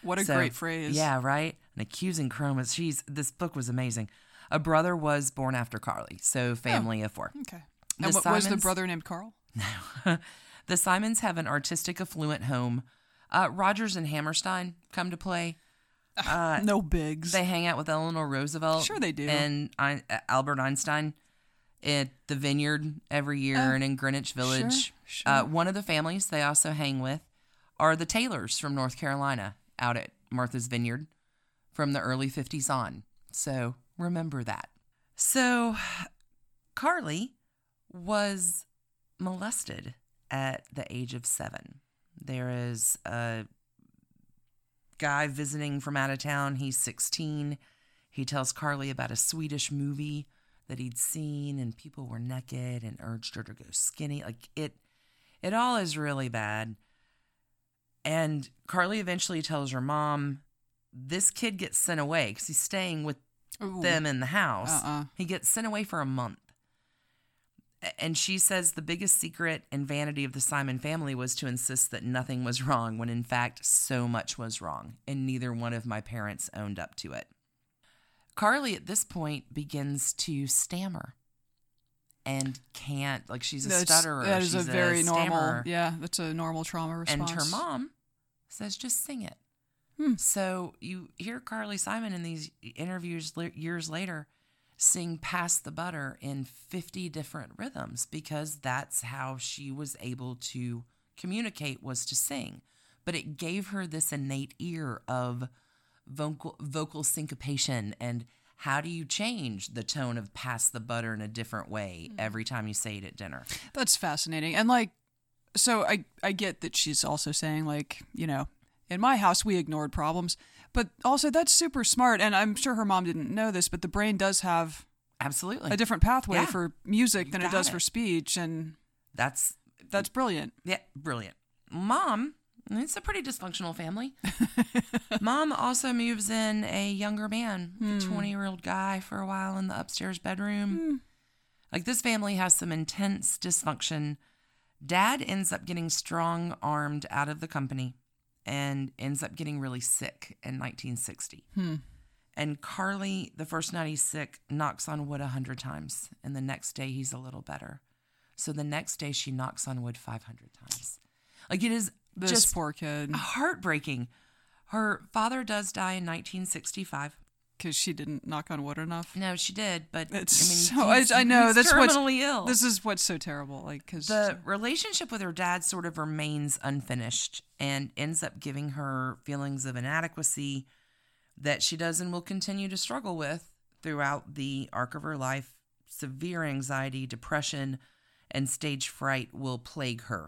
What a So, great phrase. Yeah, right? An accusing chroma. She's, this book was amazing. A brother was born after Carly, so family of four. Okay. The And what was the Simons- brother named Carl? The Simons have an artistic, affluent home. Uh, Rogers and Hammerstein come to play. Uh, no bigs. They hang out with Eleanor Roosevelt. Sure they do. And I, Albert Einstein at the Vineyard every year Oh, and in Greenwich Village. sure. Uh, one of the families they also hang with are the Taylors from North Carolina out at Martha's Vineyard from the early fifties on. So remember that. So Carly was molested at the age of seven. There is a guy visiting from out of town. He's sixteen. He tells Carly about a Swedish movie that he'd seen, and people were naked and urged her to go skinny. Like it, it all is really bad. And Carly eventually tells her mom, this kid gets sent away because he's staying with Ooh. them in the house. Uh-uh. He gets sent away for a month. And she says the biggest secret and vanity of the Simon family was to insist that nothing was wrong when in fact so much was wrong, and neither one of my parents owned up to it. Carly at this point begins to stammer and can't, like she's a That's, stutterer. That is she's a very normal, stammerer. yeah, that's a normal trauma response. And her mom says, just sing it. Hmm. So you hear Carly Simon in these interviews le- years later sing Pass the Butter in fifty different rhythms because that's how she was able to communicate, was to sing. But it gave her this innate ear of vocal, vocal syncopation and how do you change the tone of Pass the Butter in a different way every time you say it at dinner. That's fascinating. And like, so I, I get that she's also saying like, you know, in my house, we ignored problems, but also that's super smart. And I'm sure her mom didn't know this, but the brain does have Absolutely. a different pathway Yeah. for music You than it got does it. for speech. And That's that's brilliant. Yeah, brilliant. Mom, it's a pretty dysfunctional family. Mom also moves in a younger man, a twenty-year-old guy for a while in the upstairs bedroom. Like this family has some intense dysfunction. Dad ends up getting strong-armed out of the company and ends up getting really sick in nineteen sixty. Hmm. And Carly, the first night he's sick, knocks on wood a hundred times. And the next day he's a little better. So the next day she knocks on wood five hundred times. Like it is This just poor kid, heartbreaking. Her father does die in nineteen sixty-five. because she didn't knock on wood enough. No, she did, but It's I mean, so, he's, I, I know he's that's what's terminally ill. This is what's so terrible. Like, because The relationship with her dad sort of remains unfinished and ends up giving her feelings of inadequacy that she does and will continue to struggle with throughout the arc of her life. Severe anxiety, depression, and stage fright will plague her.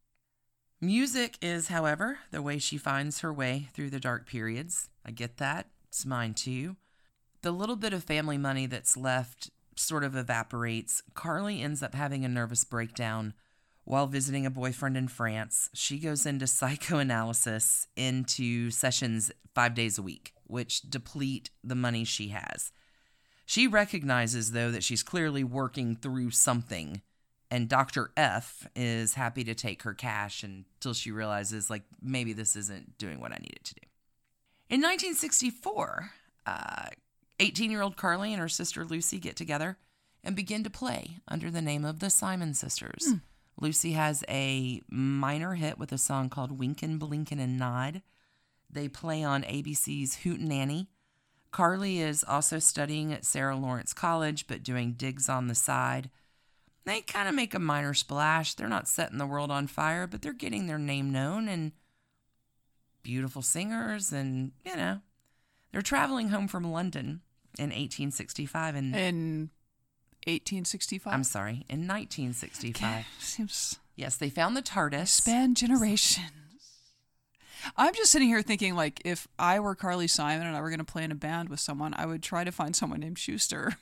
Music is, however, the way she finds her way through the dark periods. I get that. It's mine too. The little bit of family money that's left sort of evaporates. Carly ends up having a nervous breakdown while visiting a boyfriend in France. She goes into psychoanalysis, into sessions five days a week, which deplete the money she has. She recognizes, though, that she's clearly working through something, and Doctor F is happy to take her cash until she realizes, like, maybe this isn't doing what I need it to do. In nineteen sixty-four, uh, eighteen-year-old Carly and her sister Lucy get together and begin to play under the name of the Simon Sisters. Mm. Lucy has a minor hit with a song called Winkin', Blinkin' and Nod. They play on A B C's Hootenanny. Carly is also studying at Sarah Lawrence College, but doing digs on the side. They kind of make a minor splash. They're not setting the world on fire, but they're getting their name known and beautiful singers, and, you know, they're traveling home from London in eighteen sixty-five. And in eighteen sixty-five? I'm sorry, in nineteen sixty-five. Seems... Yes, they found the TARDIS. Span generations. I'm just sitting here thinking, like, if I were Carly Simon and I were going to play in a band with someone, I would try to find someone named Schuster.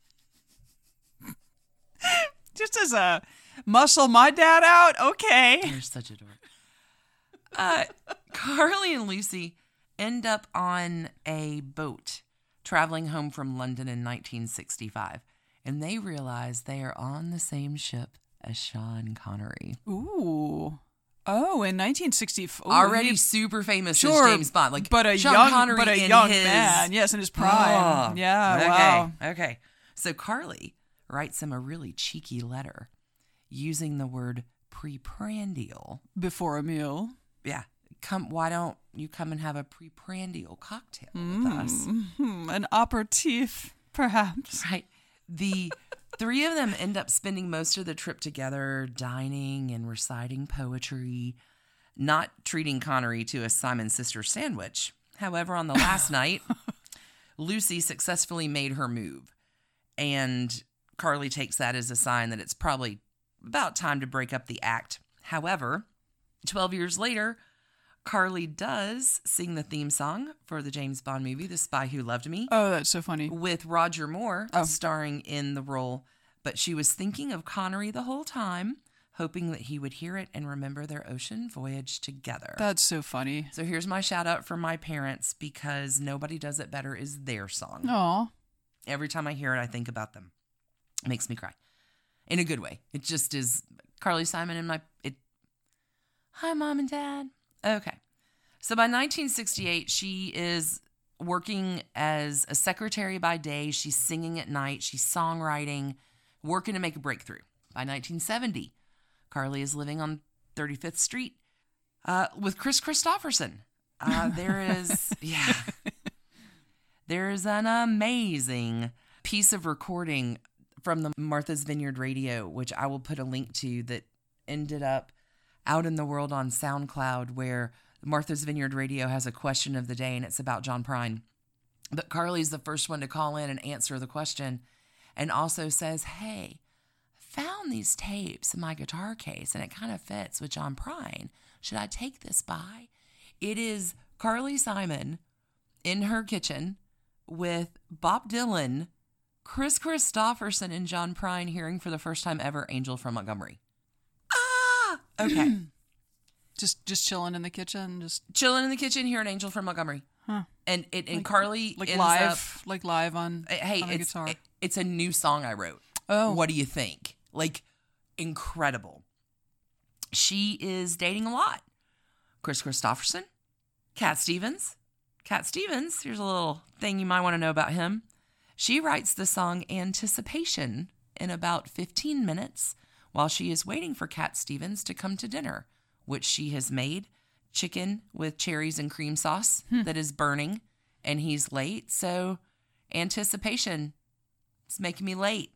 Just as a muscle my dad out, okay. You're such a dork. Uh, Carly and Lucy end up on a boat traveling home from London in nineteen sixty-five, and they realize they are on the same ship as Sean Connery. Ooh. Oh, in nineteen sixty-four. Already he, super famous sure, as James Bond. Like but a Sean young, Connery but a in young his... man. Yes, in his prime. Oh, yeah, okay, wow. Okay. So Carly writes him a really cheeky letter using the word preprandial. Before a meal. Yeah. Come. Why don't you come and have a preprandial cocktail Mm, with us? mm, an aperitif, perhaps. Right. The three of them end up spending most of the trip together, dining and reciting poetry, not treating Connery to a Simon Sisters sandwich. However, on the last night, Lucy successfully made her move, and Carly takes that as a sign that it's probably about time to break up the act. However, twelve years later, Carly does sing the theme song for the James Bond movie, The Spy Who Loved Me. Oh, that's so funny. With Roger Moore oh. starring in the role. But she was thinking of Connery the whole time, hoping that he would hear it and remember their ocean voyage together. That's so funny. So here's my shout out for my parents, because Nobody Does It Better is their song. Aw. Every time I hear it, I think about them. It makes me cry. In a good way. It just is Carly Simon and my... It. Hi, Mom and Dad. Okay. So by nineteen sixty-eight, she is working as a secretary by day. She's singing at night. She's songwriting, working to make a breakthrough. By nineteen seventy, Carly is living on thirty-fifth Street uh, with Chris Christopherson. Uh, there is, yeah, there is an amazing piece of recording from the Martha's Vineyard Radio, which I will put a link to, that ended up out in the world on SoundCloud, where Martha's Vineyard Radio has a question of the day, and it's about John Prine. But Carly's the first one to call in and answer the question, and also says, hey, I found these tapes in my guitar case, and it kind of fits with John Prine. Should I take this by? It is Carly Simon in her kitchen with Bob Dylan, Chris Christopherson, and John Prine hearing for the first time ever Angel from Montgomery. Ah! Okay. Just just chilling in the kitchen, just Chilling in the kitchen, hearing Angel from Montgomery. huh. And it and Like- Carly like ends live, up- like live on, hey, on the it's guitar. it- it's a new song I wrote. Oh. What do you think? Like, incredible. She is dating a lot. Chris Christopherson, Cat Stevens. Cat Stevens, here's a little thing you might want to know about him. She writes the song Anticipation in about fifteen minutes while she is waiting for Cat Stevens to come to dinner, which she has made chicken with cherries and cream sauce Hmm. that is burning, and he's late. So Anticipation is making me late.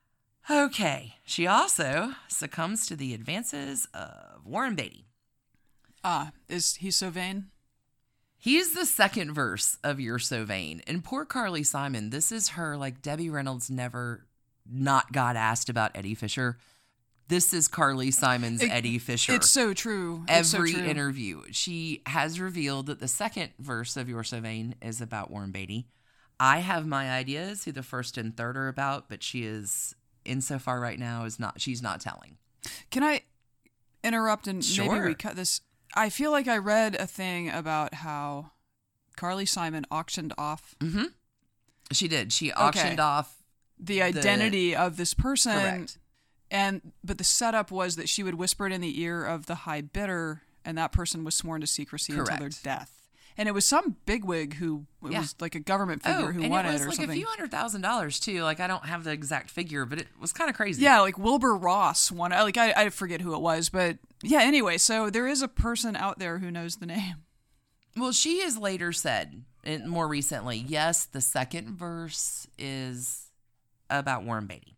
Okay. She also succumbs to the advances of Warren Beatty. Ah, is he so vain? He's the second verse of You're So Vain. And poor Carly Simon, this is her, like, Debbie Reynolds never not got asked about Eddie Fisher. This is Carly Simon's It- Eddie Fisher. It's so true. It's so Every true. interview. She has revealed that the second verse of You're So Vain is about Warren Beatty. I have my ideas who the first and third are about, but she is, insofar right now, is not, she's not telling. Can I interrupt and maybe Sure. we cut this? I feel like I read a thing about how Carly Simon auctioned off Mm-hmm. She did. She auctioned off. the identity of this person. Correct. And but the setup was that she would whisper it in the ear of the high bidder, and that person was sworn to secrecy until their Correct. death. And it was some bigwig who it Yeah. was like a government figure Oh, who and won it was or like something. a few hundred thousand dollars too. Like, I don't have the exact figure, but it was kind of crazy. Yeah, like Wilbur Ross won. Like I, I forget who it was, but yeah. Anyway, so there is a person out there who knows the name. Well, she has later said, and more recently, yes, the second verse is about Warren Beatty.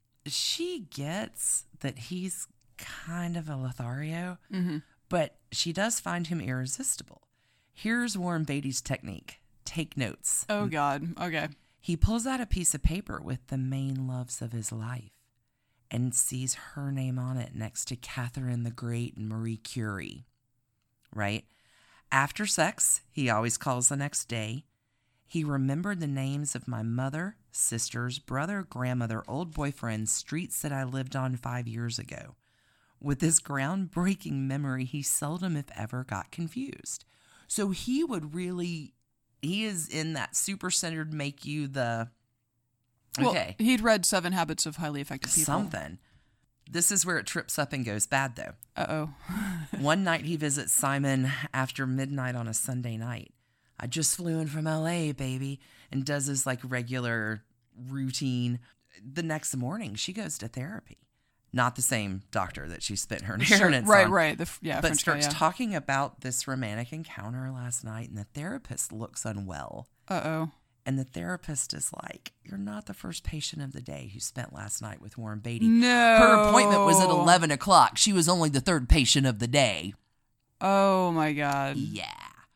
She gets that he's kind of a Lothario, Mm-hmm. but she does find him irresistible. Here's Warren Beatty's technique. Take notes. Oh God. Okay. He pulls out a piece of paper with the main loves of his life and sees her name on it next to Catherine the Great and Marie Curie. Right? After sex, he always calls the next day. He remembered the names of my mother, sisters, brother, grandmother, old boyfriend, streets that I lived on five years ago. With this groundbreaking memory, he seldom, if ever, got confused. So he would really, he is in that super-centered make you the, Well, okay, he'd read Seven Habits of Highly Effective People. something. This is where it trips up and goes bad, though. Uh-oh. One night he visits Simon after midnight on a Sunday night. I just flew in from L A, baby, and does his like regular routine. The next morning, she goes to therapy. Not the same doctor that she spent her inheritance Right, on. right. The, yeah, but French starts guy, yeah. talking about this romantic encounter last night, and the therapist looks unwell. Uh-oh. And the therapist is like, you're not the first patient of the day who spent last night with Warren Beatty. No. Her appointment was at eleven o'clock. She was only the third patient of the day. Oh, my God. Yeah.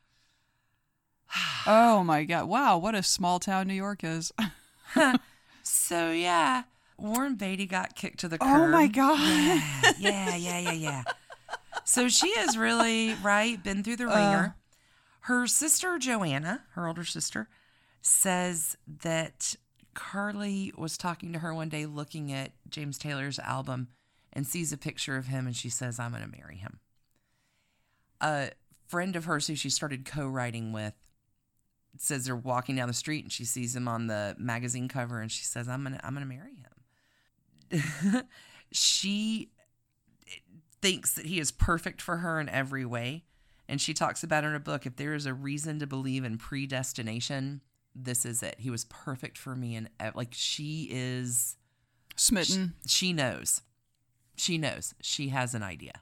Oh, my God. Wow, what a small town New York is. So, yeah, Warren Beatty got kicked to the curb. Oh, my God. Yeah, yeah, yeah, yeah, yeah. So she has really, right, been through the ringer. Uh, her sister, Joanna, her older sister, says that Carly was talking to her one day looking at James Taylor's album and sees a picture of him, and she says, I'm going to marry him. A friend of hers who she started co-writing with says they're walking down the street and she sees him on the magazine cover and she says, I'm going to I'm going to marry him. She thinks that he is perfect for her in every way. And she talks about in her book, if there is a reason to believe in predestination, this is it. He was perfect for me. And like, she is smitten. She, she knows. She knows. She has an idea.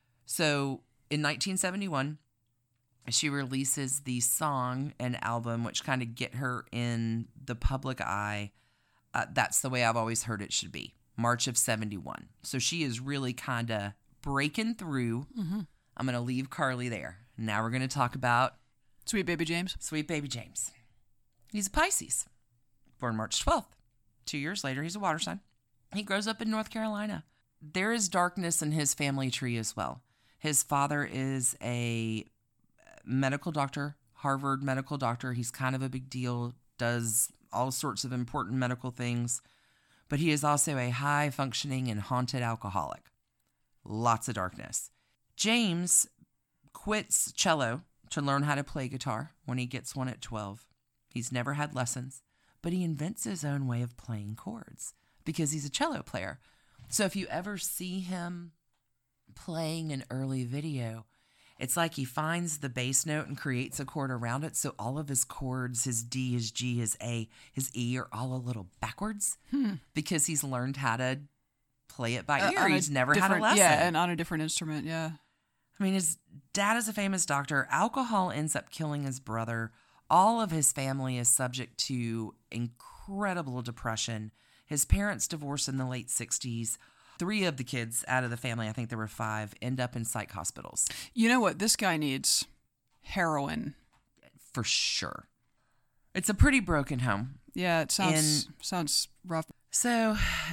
So in nineteen seventy-one, she releases the song and album, which kind of get her in the public eye. Uh, That's the Way I've Always Heard It Should Be. March of seventy-one. So she is really kind of breaking through. Mm-hmm. I'm going to leave Carly there. Now we're going to talk about Sweet Baby James. Sweet Baby James. He's a Pisces, born March twelfth. Two years later, he's a water sign. He grows up in North Carolina. There is darkness in his family tree as well. His father is a medical doctor, Harvard medical doctor. He's kind of a big deal, does all sorts of important medical things. But he is also a high-functioning and haunted alcoholic. Lots of darkness. James quits cello to learn how to play guitar when he gets one at twelve. He's never had lessons, but he invents his own way of playing chords because he's a cello player. So if you ever see him playing an early video, it's like he finds the bass note and creates a chord around it. So all of his chords, his D, his G, his A, his E are all a little backwards hmm. because he's learned how to play it by ear. Uh, he's never had a lesson. Yeah, and on a different instrument, yeah. I mean, his dad is a famous doctor. Alcohol ends up killing his brother. All of his family is subject to incredible depression. His parents divorced in the late sixties. Three of the kids out of the family, I think there were five, end up in psych hospitals. You know what? This guy needs heroin. For sure. It's a pretty broken home. Yeah, it sounds and sounds rough. So,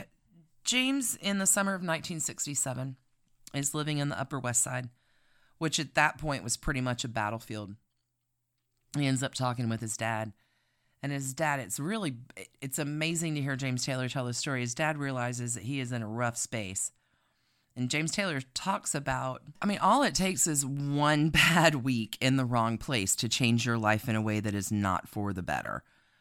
James, in the summer of nineteen sixty-seven, is living in the Upper West Side, which at that point was pretty much a battlefield. He ends up talking with his dad. And his dad, it's really, it's amazing to hear James Taylor tell this story. His dad realizes that he is in a rough space. And James Taylor talks about, I mean, all it takes is one bad week in the wrong place to change your life in a way that is not for the better.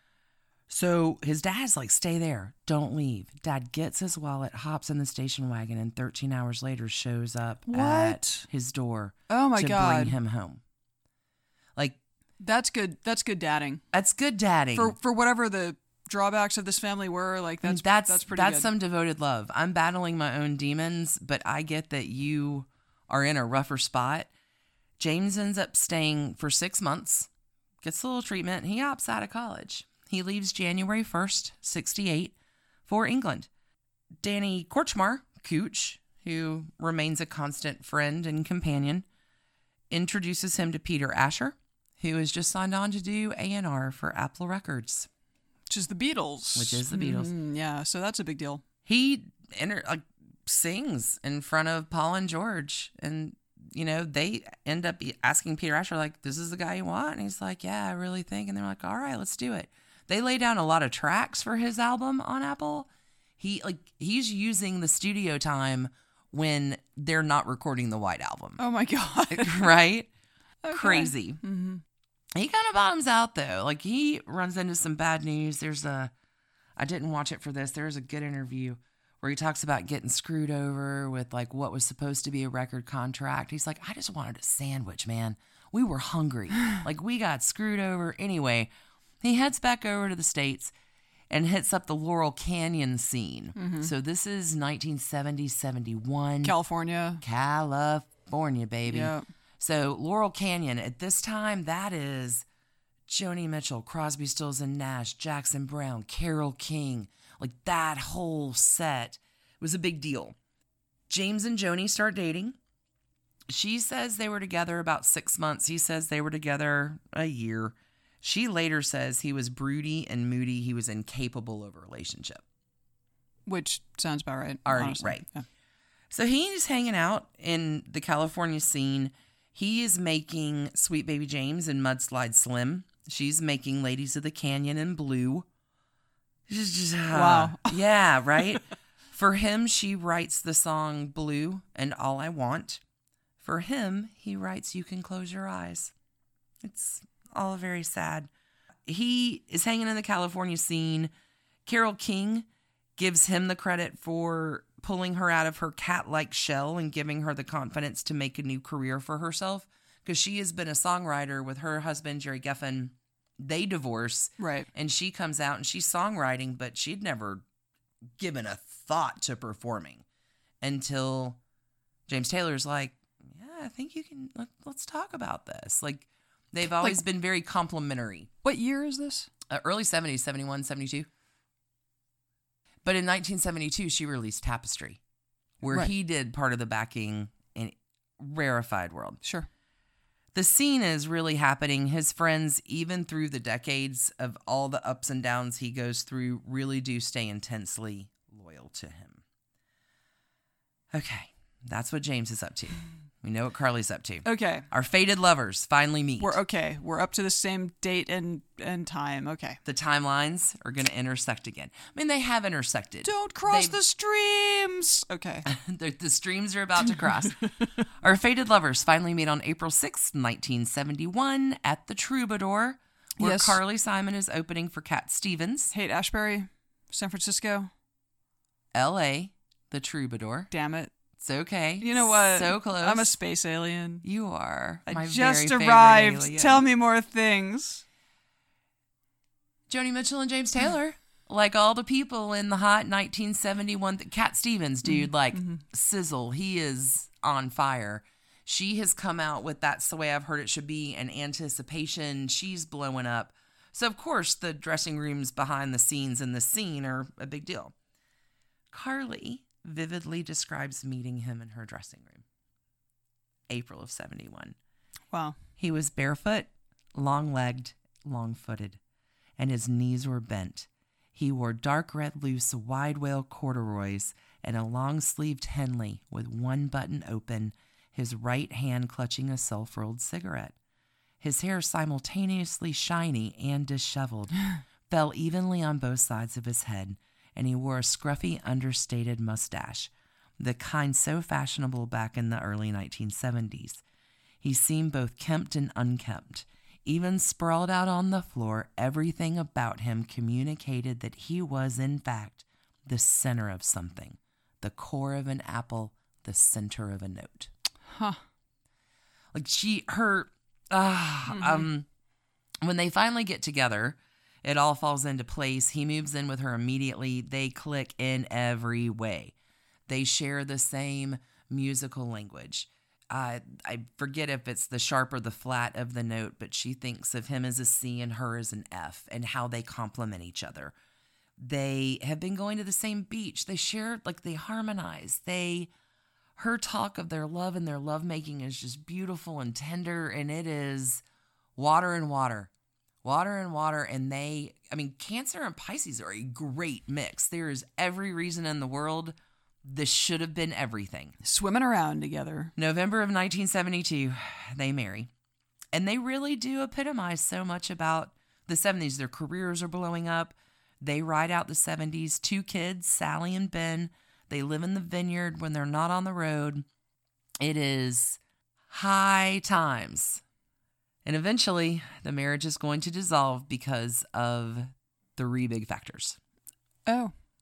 So his dad's like, stay there. Don't leave. Dad gets his wallet, hops in the station wagon, and thirteen hours later shows up what? at his door oh my to God. bring him home. Like, That's good. That's good dadding. That's good dadding. For for whatever the drawbacks of this family were, like that's I mean, that's, that's pretty that's good. some devoted love. I'm battling my own demons, but I get that you are in a rougher spot. James ends up staying for six months, gets a little treatment, and he opts out of college. He leaves January first, sixty-eight, for England. Danny Korchmar, Cooch, who remains a constant friend and companion, introduces him to Peter Asher, who has just signed on to do A and R for Apple Records. Which is the Beatles. Which is the Beatles. Mm, yeah, so that's a big deal. He enter, like, sings in front of Paul and George. And, you know, they end up asking Peter Asher, like, this is the guy you want? And he's like, yeah, I really think. And they're like, all right, let's do it. They lay down a lot of tracks for his album on Apple. He, like, he's using the studio time when they're not recording the White Album. Oh, my God. Right? Okay. Crazy. Mm-hmm. He kind of bottoms out, though. Like, he runs into some bad news. There's a, I didn't watch it for this. There's a good interview where he talks about getting screwed over with like what was supposed to be a record contract. He's like, I just wanted a sandwich, man. We were hungry. Like, we got screwed over. Anyway, he heads back over to the States and hits up the Laurel Canyon scene. Mm-hmm. So this is nineteen seventy, seventy-one. California. California, baby. Yeah. So Laurel Canyon, at this time, that is Joni Mitchell, Crosby, Stills and Nash, Jackson Browne, Carole King. Like, that whole set was a big deal. James and Joni start dating. She says they were together about six months. He says they were together a year. She later says he was broody and moody. He was incapable of a relationship. Which sounds about right. Already, honestly. right. Yeah. So he's hanging out in the California scene. He is making Sweet Baby James and Mudslide Slim. She's making Ladies of the Canyon in Blue. Just, just, uh, Wow. Yeah, right? For him, she writes the song Blue and All I Want. For him, he writes You Can Close Your Eyes. It's all very sad. He is hanging in the California scene. Carole King gives him the credit for pulling her out of her cat-like shell and giving her the confidence to make a new career for herself, because she has been a songwriter with her husband, Jerry Geffen. They divorce. Right. And she comes out and she's songwriting, but she'd never given a thought to performing until James Taylor's like, yeah, I think you can, let, let's talk about this. Like, they've always like, been very complimentary. What year is this? Uh, early seventies, seventy-one, seventy-two. But in nineteen seventy-two, she released Tapestry, where right. he did part of the backing in Rarefied World. Sure. The scene is really happening. His friends, even through the decades of all the ups and downs he goes through, really do stay intensely loyal to him. Okay, that's what James is up to. We know what Carly's up to. Okay. Our fated lovers finally meet. We're okay. We're up to the same date and, and time. Okay. The timelines are going to intersect again. I mean, they have intersected. Don't cross They've, the streams. Okay. the, the streams are about to cross. Our fated lovers finally meet on April sixth, nineteen seventy-one at the Troubadour, where yes. Carly Simon is opening for Cat Stevens. Haight-Ashbury, San Francisco. L A, the Troubadour. Damn it. It's okay. You know what? So close. I'm a space alien. You are. I my just very arrived. favorite alien. Tell me more things. Joni Mitchell and James Taylor. Like all the people in the hot nineteen seventy-one. Cat Stevens, dude, mm-hmm. like mm-hmm. sizzle. He is on fire. She has come out with That's the Way I've Heard It Should Be and Anticipation. She's blowing up. So, of course, the dressing rooms behind the scenes in the scene are a big deal. Carly vividly describes meeting him in her dressing room. April of seventy-one. Wow. He was barefoot, long-legged, long-footed, and his knees were bent. He wore dark red loose wide wale corduroys and a long-sleeved Henley with one button open, his right hand clutching a self-rolled cigarette. His hair, simultaneously shiny and disheveled, fell evenly on both sides of his head, and he wore a scruffy, understated mustache, the kind so fashionable back in the early nineteen seventies. He seemed both kempt and unkempt. Even sprawled out on the floor, everything about him communicated that he was, in fact, the center of something, the core of an apple, the center of a note. Huh. Like she, her, uh, mm-hmm. um, when they finally get together, it all falls into place. He moves in with her immediately. They click in every way. They share the same musical language. Uh, I forget if it's the sharp or the flat of the note, but she thinks of him as a C and her as an F, and how they complement each other. They have been going to the same beach. They share, like they harmonize. They, her talk of their love and their lovemaking is just beautiful and tender, and it is water and water. Water and water, and they, I mean, Cancer and Pisces are a great mix. There is every reason in the world this should have been everything. Swimming around together. November of nineteen seventy-two, they marry. And they really do epitomize so much about the seventies. Their careers are blowing up. They ride out the seventies. Two kids, Sally and Ben. They live in the vineyard when they're not on the road. It is high times. And eventually, the marriage is going to dissolve because of three big factors. Oh.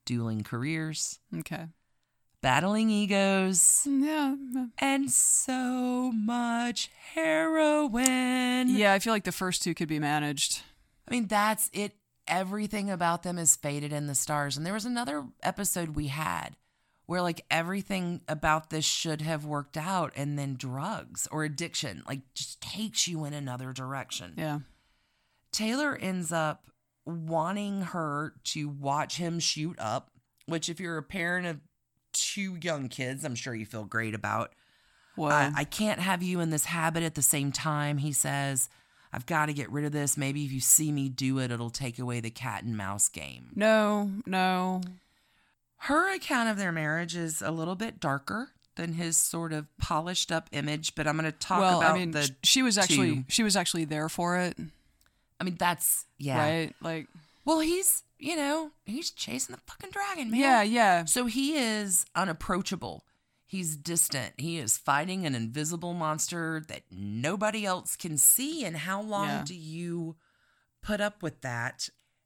dueling careers, Okay. battling egos, Yeah. and so much heroin. Yeah, I feel like the first two could be managed. I mean, that's it. Everything about them is faded in the stars. And there was another episode we had where like everything about this should have worked out, and then drugs or addiction like just takes you in another direction. Yeah. Taylor ends up wanting her to watch him shoot up, which if you're a parent of two young kids, I'm sure you feel great about. Well, I, I can't have you in this habit at the same time, he says. I've got to get rid of this. Maybe if you see me do it, it'll take away the cat and mouse game. no, no. Her account of their marriage is a little bit darker than his sort of polished up image, but I'm going to talk well, about I mean, the sh- she was actually two. she was actually there for it, I mean, that's, yeah. right? Like, Well, he's, you know, he's chasing the fucking dragon, man. yeah, yeah. So he is unapproachable. He's distant. He is fighting an invisible monster that nobody else can see. And how long Yeah. do you put up with that?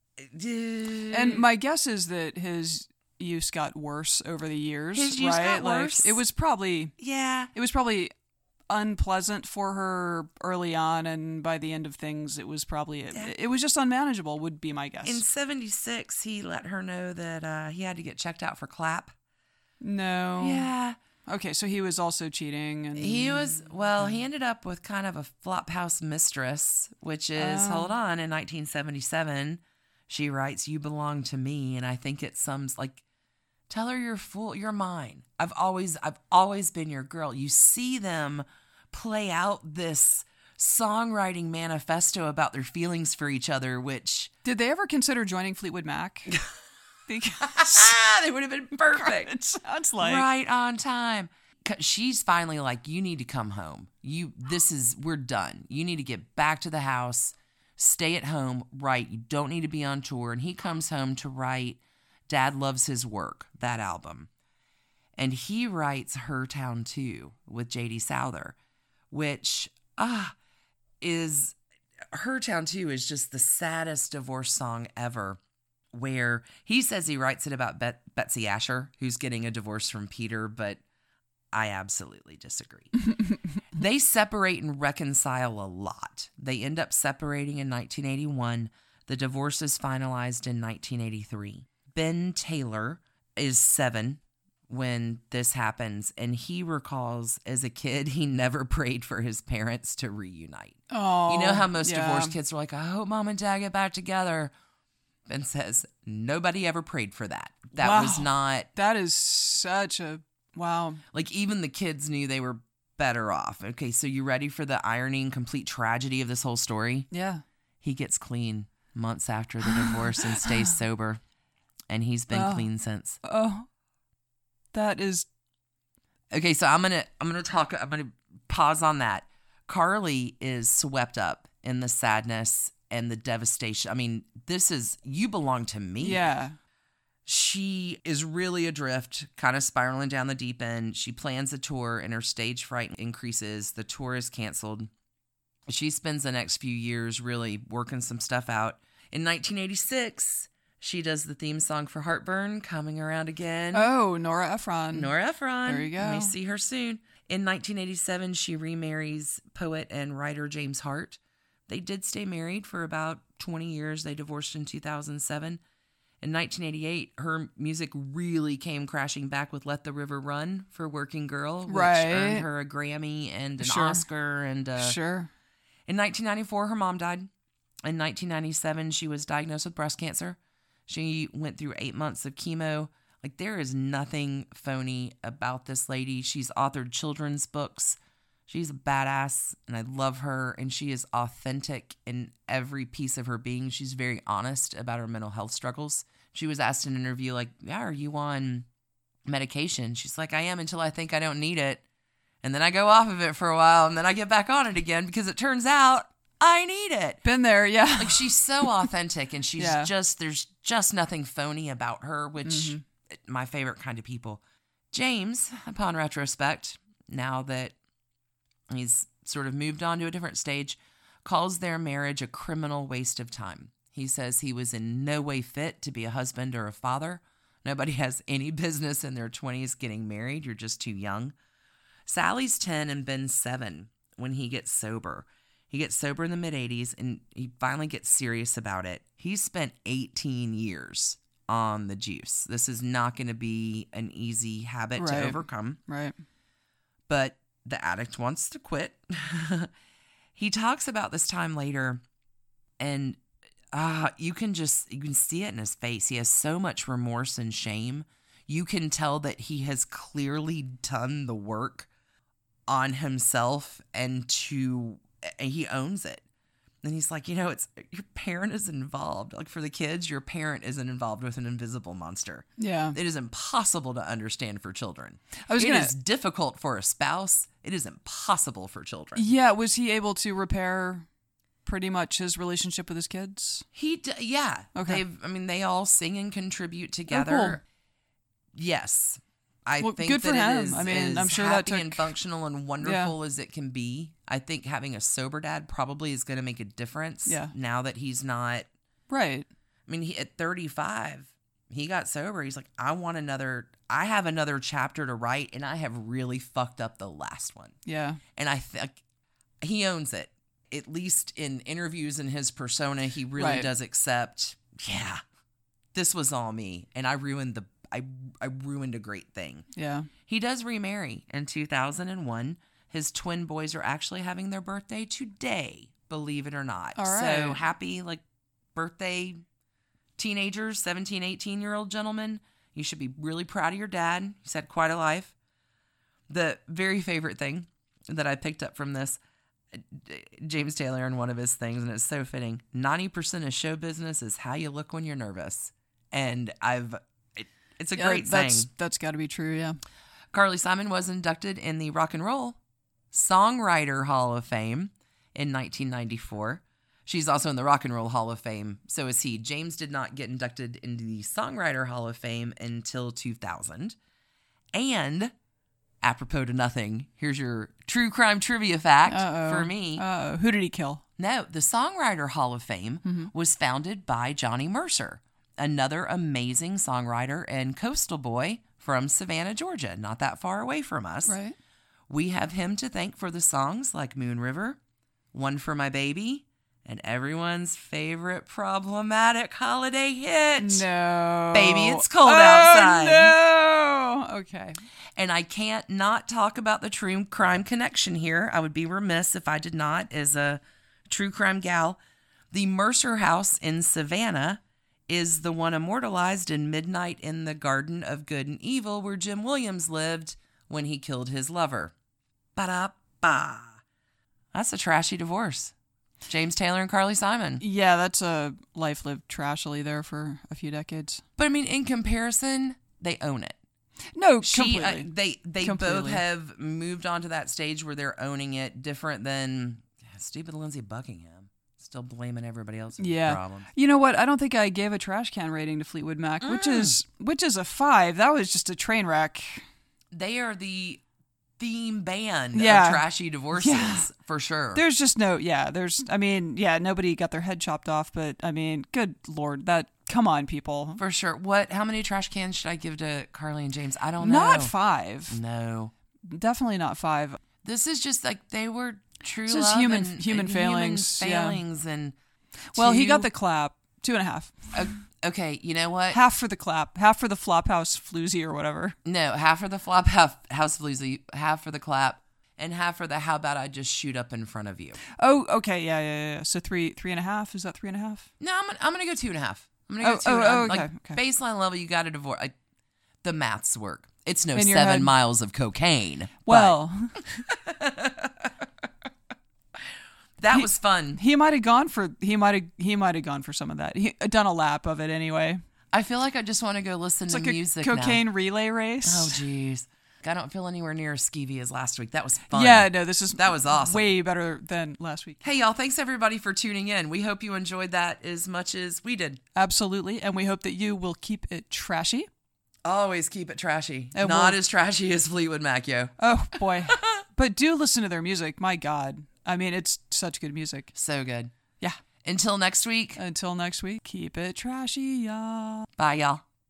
And my guess is that his use got worse over the years. His use right? got Like, worse? it was probably yeah. it was probably unpleasant for her early on, and by the end of things, it was probably Yeah. it, it was just unmanageable. Would be my guess. In seventy-six, he let her know that uh, he had to get checked out for clap. no. Yeah. Okay, so he was also cheating, and He was, well, he ended up with kind of a flophouse mistress, which is, Oh. hold on, in nineteen seventy-seven, she writes, "You belong to me." And I think it sums like, tell her you're full, you're mine. I've always, I've always been your girl. You see them play out this songwriting manifesto about their feelings for each other, which Did they ever consider joining Fleetwood Mac? Because ah, they would have been perfect. it sounds like Right on time. 'Cause she's finally like, you need to come home. You, this is, we're done. You need to get back to the house, stay at home, write. You don't need to be on tour. And he comes home to write Dad Loves His Work, that album. And he writes Her Town Too with J D Souther, which ah is, Her Town Too is just the saddest divorce song ever. Where he says he writes it about Bet- Betsy Asher, who's getting a divorce from Peter, but I absolutely disagree. They separate and reconcile a lot. They end up separating in nineteen eighty-one. The divorce is finalized in nineteen eighty-three. Ben Taylor is seven when this happens, and he recalls as a kid he never prayed for his parents to reunite. Oh, You know how most yeah. divorced kids are like, I hope mom and dad get back together. Ben says, nobody ever prayed for that. That Wow. was not, That is such a wow. like, even the kids knew they were better off. Okay, so you ready for the irony and complete tragedy of this whole story? Yeah. He gets clean months after the divorce and stays sober. And he's been Oh. clean since. Oh, that is Okay, so I'm gonna I'm gonna talk. I'm gonna pause on that. Carly is swept up in the sadness and the devastation. I mean, this is You Belong to Me. yeah. She is really adrift, kind of spiraling down the deep end. She plans a tour, and her stage fright increases. The tour is canceled. She spends the next few years really working some stuff out. In nineteen eighty-six, she does the theme song for Heartburn, Coming Around Again. Oh, Nora Ephron. Nora Ephron. There you go. May see her soon. In nineteen eighty-seven, she remarries poet and writer James Hart. They did stay married for about twenty years. They divorced in two thousand seven. In nineteen eighty-eight, her music really came crashing back with Let the River Run for Working Girl, which Right. earned her a Grammy and an Sure. Oscar. And uh, Sure. in nineteen ninety-four, her mom died. In nineteen ninety-seven, she was diagnosed with breast cancer. She went through eight months of chemo. Like, there is nothing phony about this lady. She's authored children's books. She's a badass, and I love her, and she is authentic in every piece of her being. She's very honest about her mental health struggles. She was asked in an interview, like, yeah, are you on medication? She's like, I am until I think I don't need it. And then I go off of it for a while, and then I get back on it again because it turns out I need it. Been there, yeah. Like, she's so authentic, and she's Yeah. just, there's just nothing phony about her, which Mhm. my favorite kind of people. James, upon retrospect, now that he's sort of moved on to a different stage, calls their marriage a criminal waste of time. He says he was in no way fit to be a husband or a father, Nobody has any business in their twenties getting married. You're just too young. Sally's ten and Ben's seven when he gets sober. He gets sober in the mid-eighties, and he finally gets serious about it. He spent eighteen years on the juice. This is not going to be an easy habit Right. to overcome. Right. But the addict wants to quit. He talks about this time later, and uh, you can just, you can see it in his face. He has so much remorse and shame. You can tell that he has clearly done the work on himself, and to, and he owns it. And he's like, you know, it's, your parent is involved. Like, for the kids, your parent isn't involved with an invisible monster. Yeah. It is impossible to understand for children. I was It gonna- is difficult for a spouse. It is impossible for children. Yeah. Was he able to repair pretty much his relationship with his kids? He, d- yeah. Okay. They've, I mean, they all sing and contribute together. Oh, cool. Yes. I Well, think good that for it him. is I mean, as I'm sure that happy took- and functional and wonderful as it can be. I think having a sober dad probably is going to make a difference. Yeah. Now that he's not, Right. I mean, he, at thirty-five, he got sober. He's like, I want another, I have another chapter to write, and I have really fucked up the last one. Yeah. And I think he owns it. At least in interviews and his persona, he really Right. does accept, yeah, this was all me. And I ruined the, I, I ruined a great thing. Yeah. He does remarry in two thousand one. His twin boys are actually having their birthday today, believe it or not. All So right. happy, like, birthday teenagers, seventeen, eighteen-year-old gentlemen. You should be really proud of your dad. He's had quite a life. The very favorite thing that I picked up from this, James Taylor in one of his things, and it's so fitting, ninety percent of show business is how you look when you're nervous. And I've, it, it's a Yeah, great that's, thing. That's got to be true. Yeah. Carly Simon was inducted in the Rock and Roll Songwriter Hall of Fame in nineteen ninety-four. She's also in the Rock and Roll Hall of Fame. So is he. James did not get inducted into the Songwriter Hall of Fame until two thousand. And, apropos to nothing, here's your true crime trivia fact Uh-oh. for me. Uh, who did he kill? No, the Songwriter Hall of Fame Mm-hmm. was founded by Johnny Mercer, another amazing songwriter and coastal boy from Savannah, Georgia, not that far away from us. Right. We have him to thank for the songs like Moon River, One for My Baby, and everyone's favorite problematic holiday hit. No. Baby, it's cold oh, outside. No. Okay. And I can't not talk about the true crime connection here. I would be remiss if I did not, as a true crime gal. The Mercer House in Savannah is the one immortalized in Midnight in the Garden of Good and Evil, where Jim Williams lived when he killed his lover. Ba-da-ba. That's a trashy divorce. James Taylor and Carly Simon. Yeah, that's a life lived trashily there for a few decades. But I mean, in comparison, they own it. No, She, uh, completely. they they Completely. both have moved on to that stage where they're owning it, different than stupid Lindsey Buckingham. Still blaming everybody else's Yeah. problems. You know what? I don't think I gave a trash can rating to Fleetwood Mac, Mm. which is which is a five. That was just a train wreck. They are the theme band Yeah. of trashy divorces, Yeah. for sure. There's just no, yeah, there's, I mean, yeah, nobody got their head chopped off, but I mean, good Lord, that, come on, people. For sure. What? How many trash cans should I give to Carly and James? I don't know. Not five. No. Definitely not five. This is just like they were true It's just love human- and, human and failings, Human yeah. failings and. Well, he two- got the clap. Two and a half. o- Okay, you know what? Half for the clap. Half for the Flophouse floozy or whatever. No, half for the flop, half house floozy, half for the clap, and half for the how about I just shoot up in front of you. Oh, okay. Yeah, yeah, yeah. So three, three and a half. Is that three and a half? No, I'm gonna, I'm gonna go two and a half. I'm gonna go Oh, two. oh, and a half. oh, okay, Like okay. baseline level, you got to divorce. I, the maths work. It's no In your seven head. miles of cocaine. Well, but that was fun. he might have gone for he might have he might have gone for some of that. He done a lap of it anyway. I feel like I just want to go listen It's to like music a cocaine now. relay race. Oh, jeez. I don't feel anywhere near as skeevy as last week. That was fun. Yeah, no, this is That was awesome. Way better than last week. Hey, y'all. Thanks, everybody, for tuning in. We hope you enjoyed that as much as we did. Absolutely, and we hope that you will keep it trashy. Always keep it trashy. And Not we'll- as trashy as Fleetwood Mac, yo. Oh boy, but do listen to their music. My God, I mean, it's such good music. So good. Yeah. Until next week. Until next week, keep it trashy, y'all. Bye, y'all.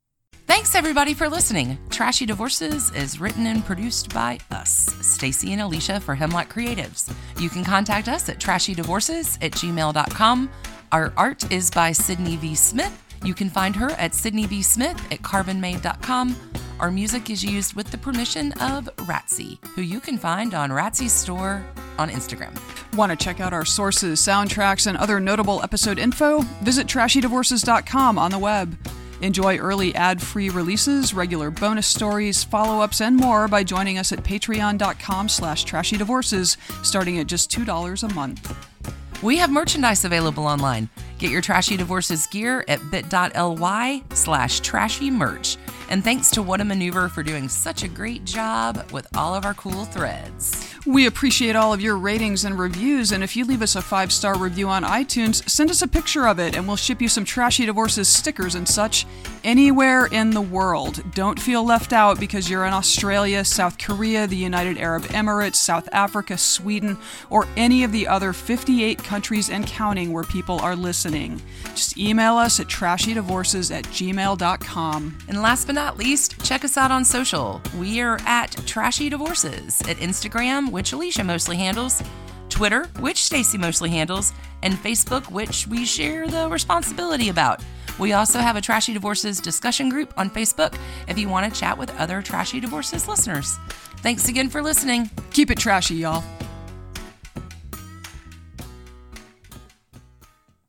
Thanks everybody for listening. Trashy Divorces is written and produced by us, Stacy and Alicia for Hemlock Creatives. You can contact us at trashydivorces at gmail dot com. Our art is by Sydney V. Smith. You can find her at Sydney V. Smith at carbon made dot com. Our music is used with the permission of Ratsy, who you can find on Ratsy's store on Instagram. Want to check out our sources, soundtracks, and other notable episode info? Visit trashy divorces dot com on the web. Enjoy early ad-free releases, regular bonus stories, follow-ups, and more by joining us at patreon dot com slash trashy divorces, starting at just two dollars a month. We have merchandise available online. Get your Trashy Divorces gear at bit.ly slash trashy merch. And thanks to What a Maneuver for doing such a great job with all of our cool threads. We appreciate all of your ratings and reviews, and if you leave us a five-star review on iTunes, send us a picture of it and we'll ship you some Trashy Divorces stickers and such anywhere in the world. Don't feel left out because you're in Australia, South Korea, the United Arab Emirates, South Africa, Sweden, or any of the other fifty-eight countries and counting where people are listening. Just email us at trashy divorces at gmail dot com. And last but not least, check us out on social. We are at Trashy Divorces at Instagram, which Alicia mostly handles, Twitter, which Stacy mostly handles, and Facebook, which we share the responsibility about. We also have a Trashy Divorces discussion group on Facebook if you want to chat with other Trashy Divorces listeners. Thanks again for listening. Keep it trashy, y'all.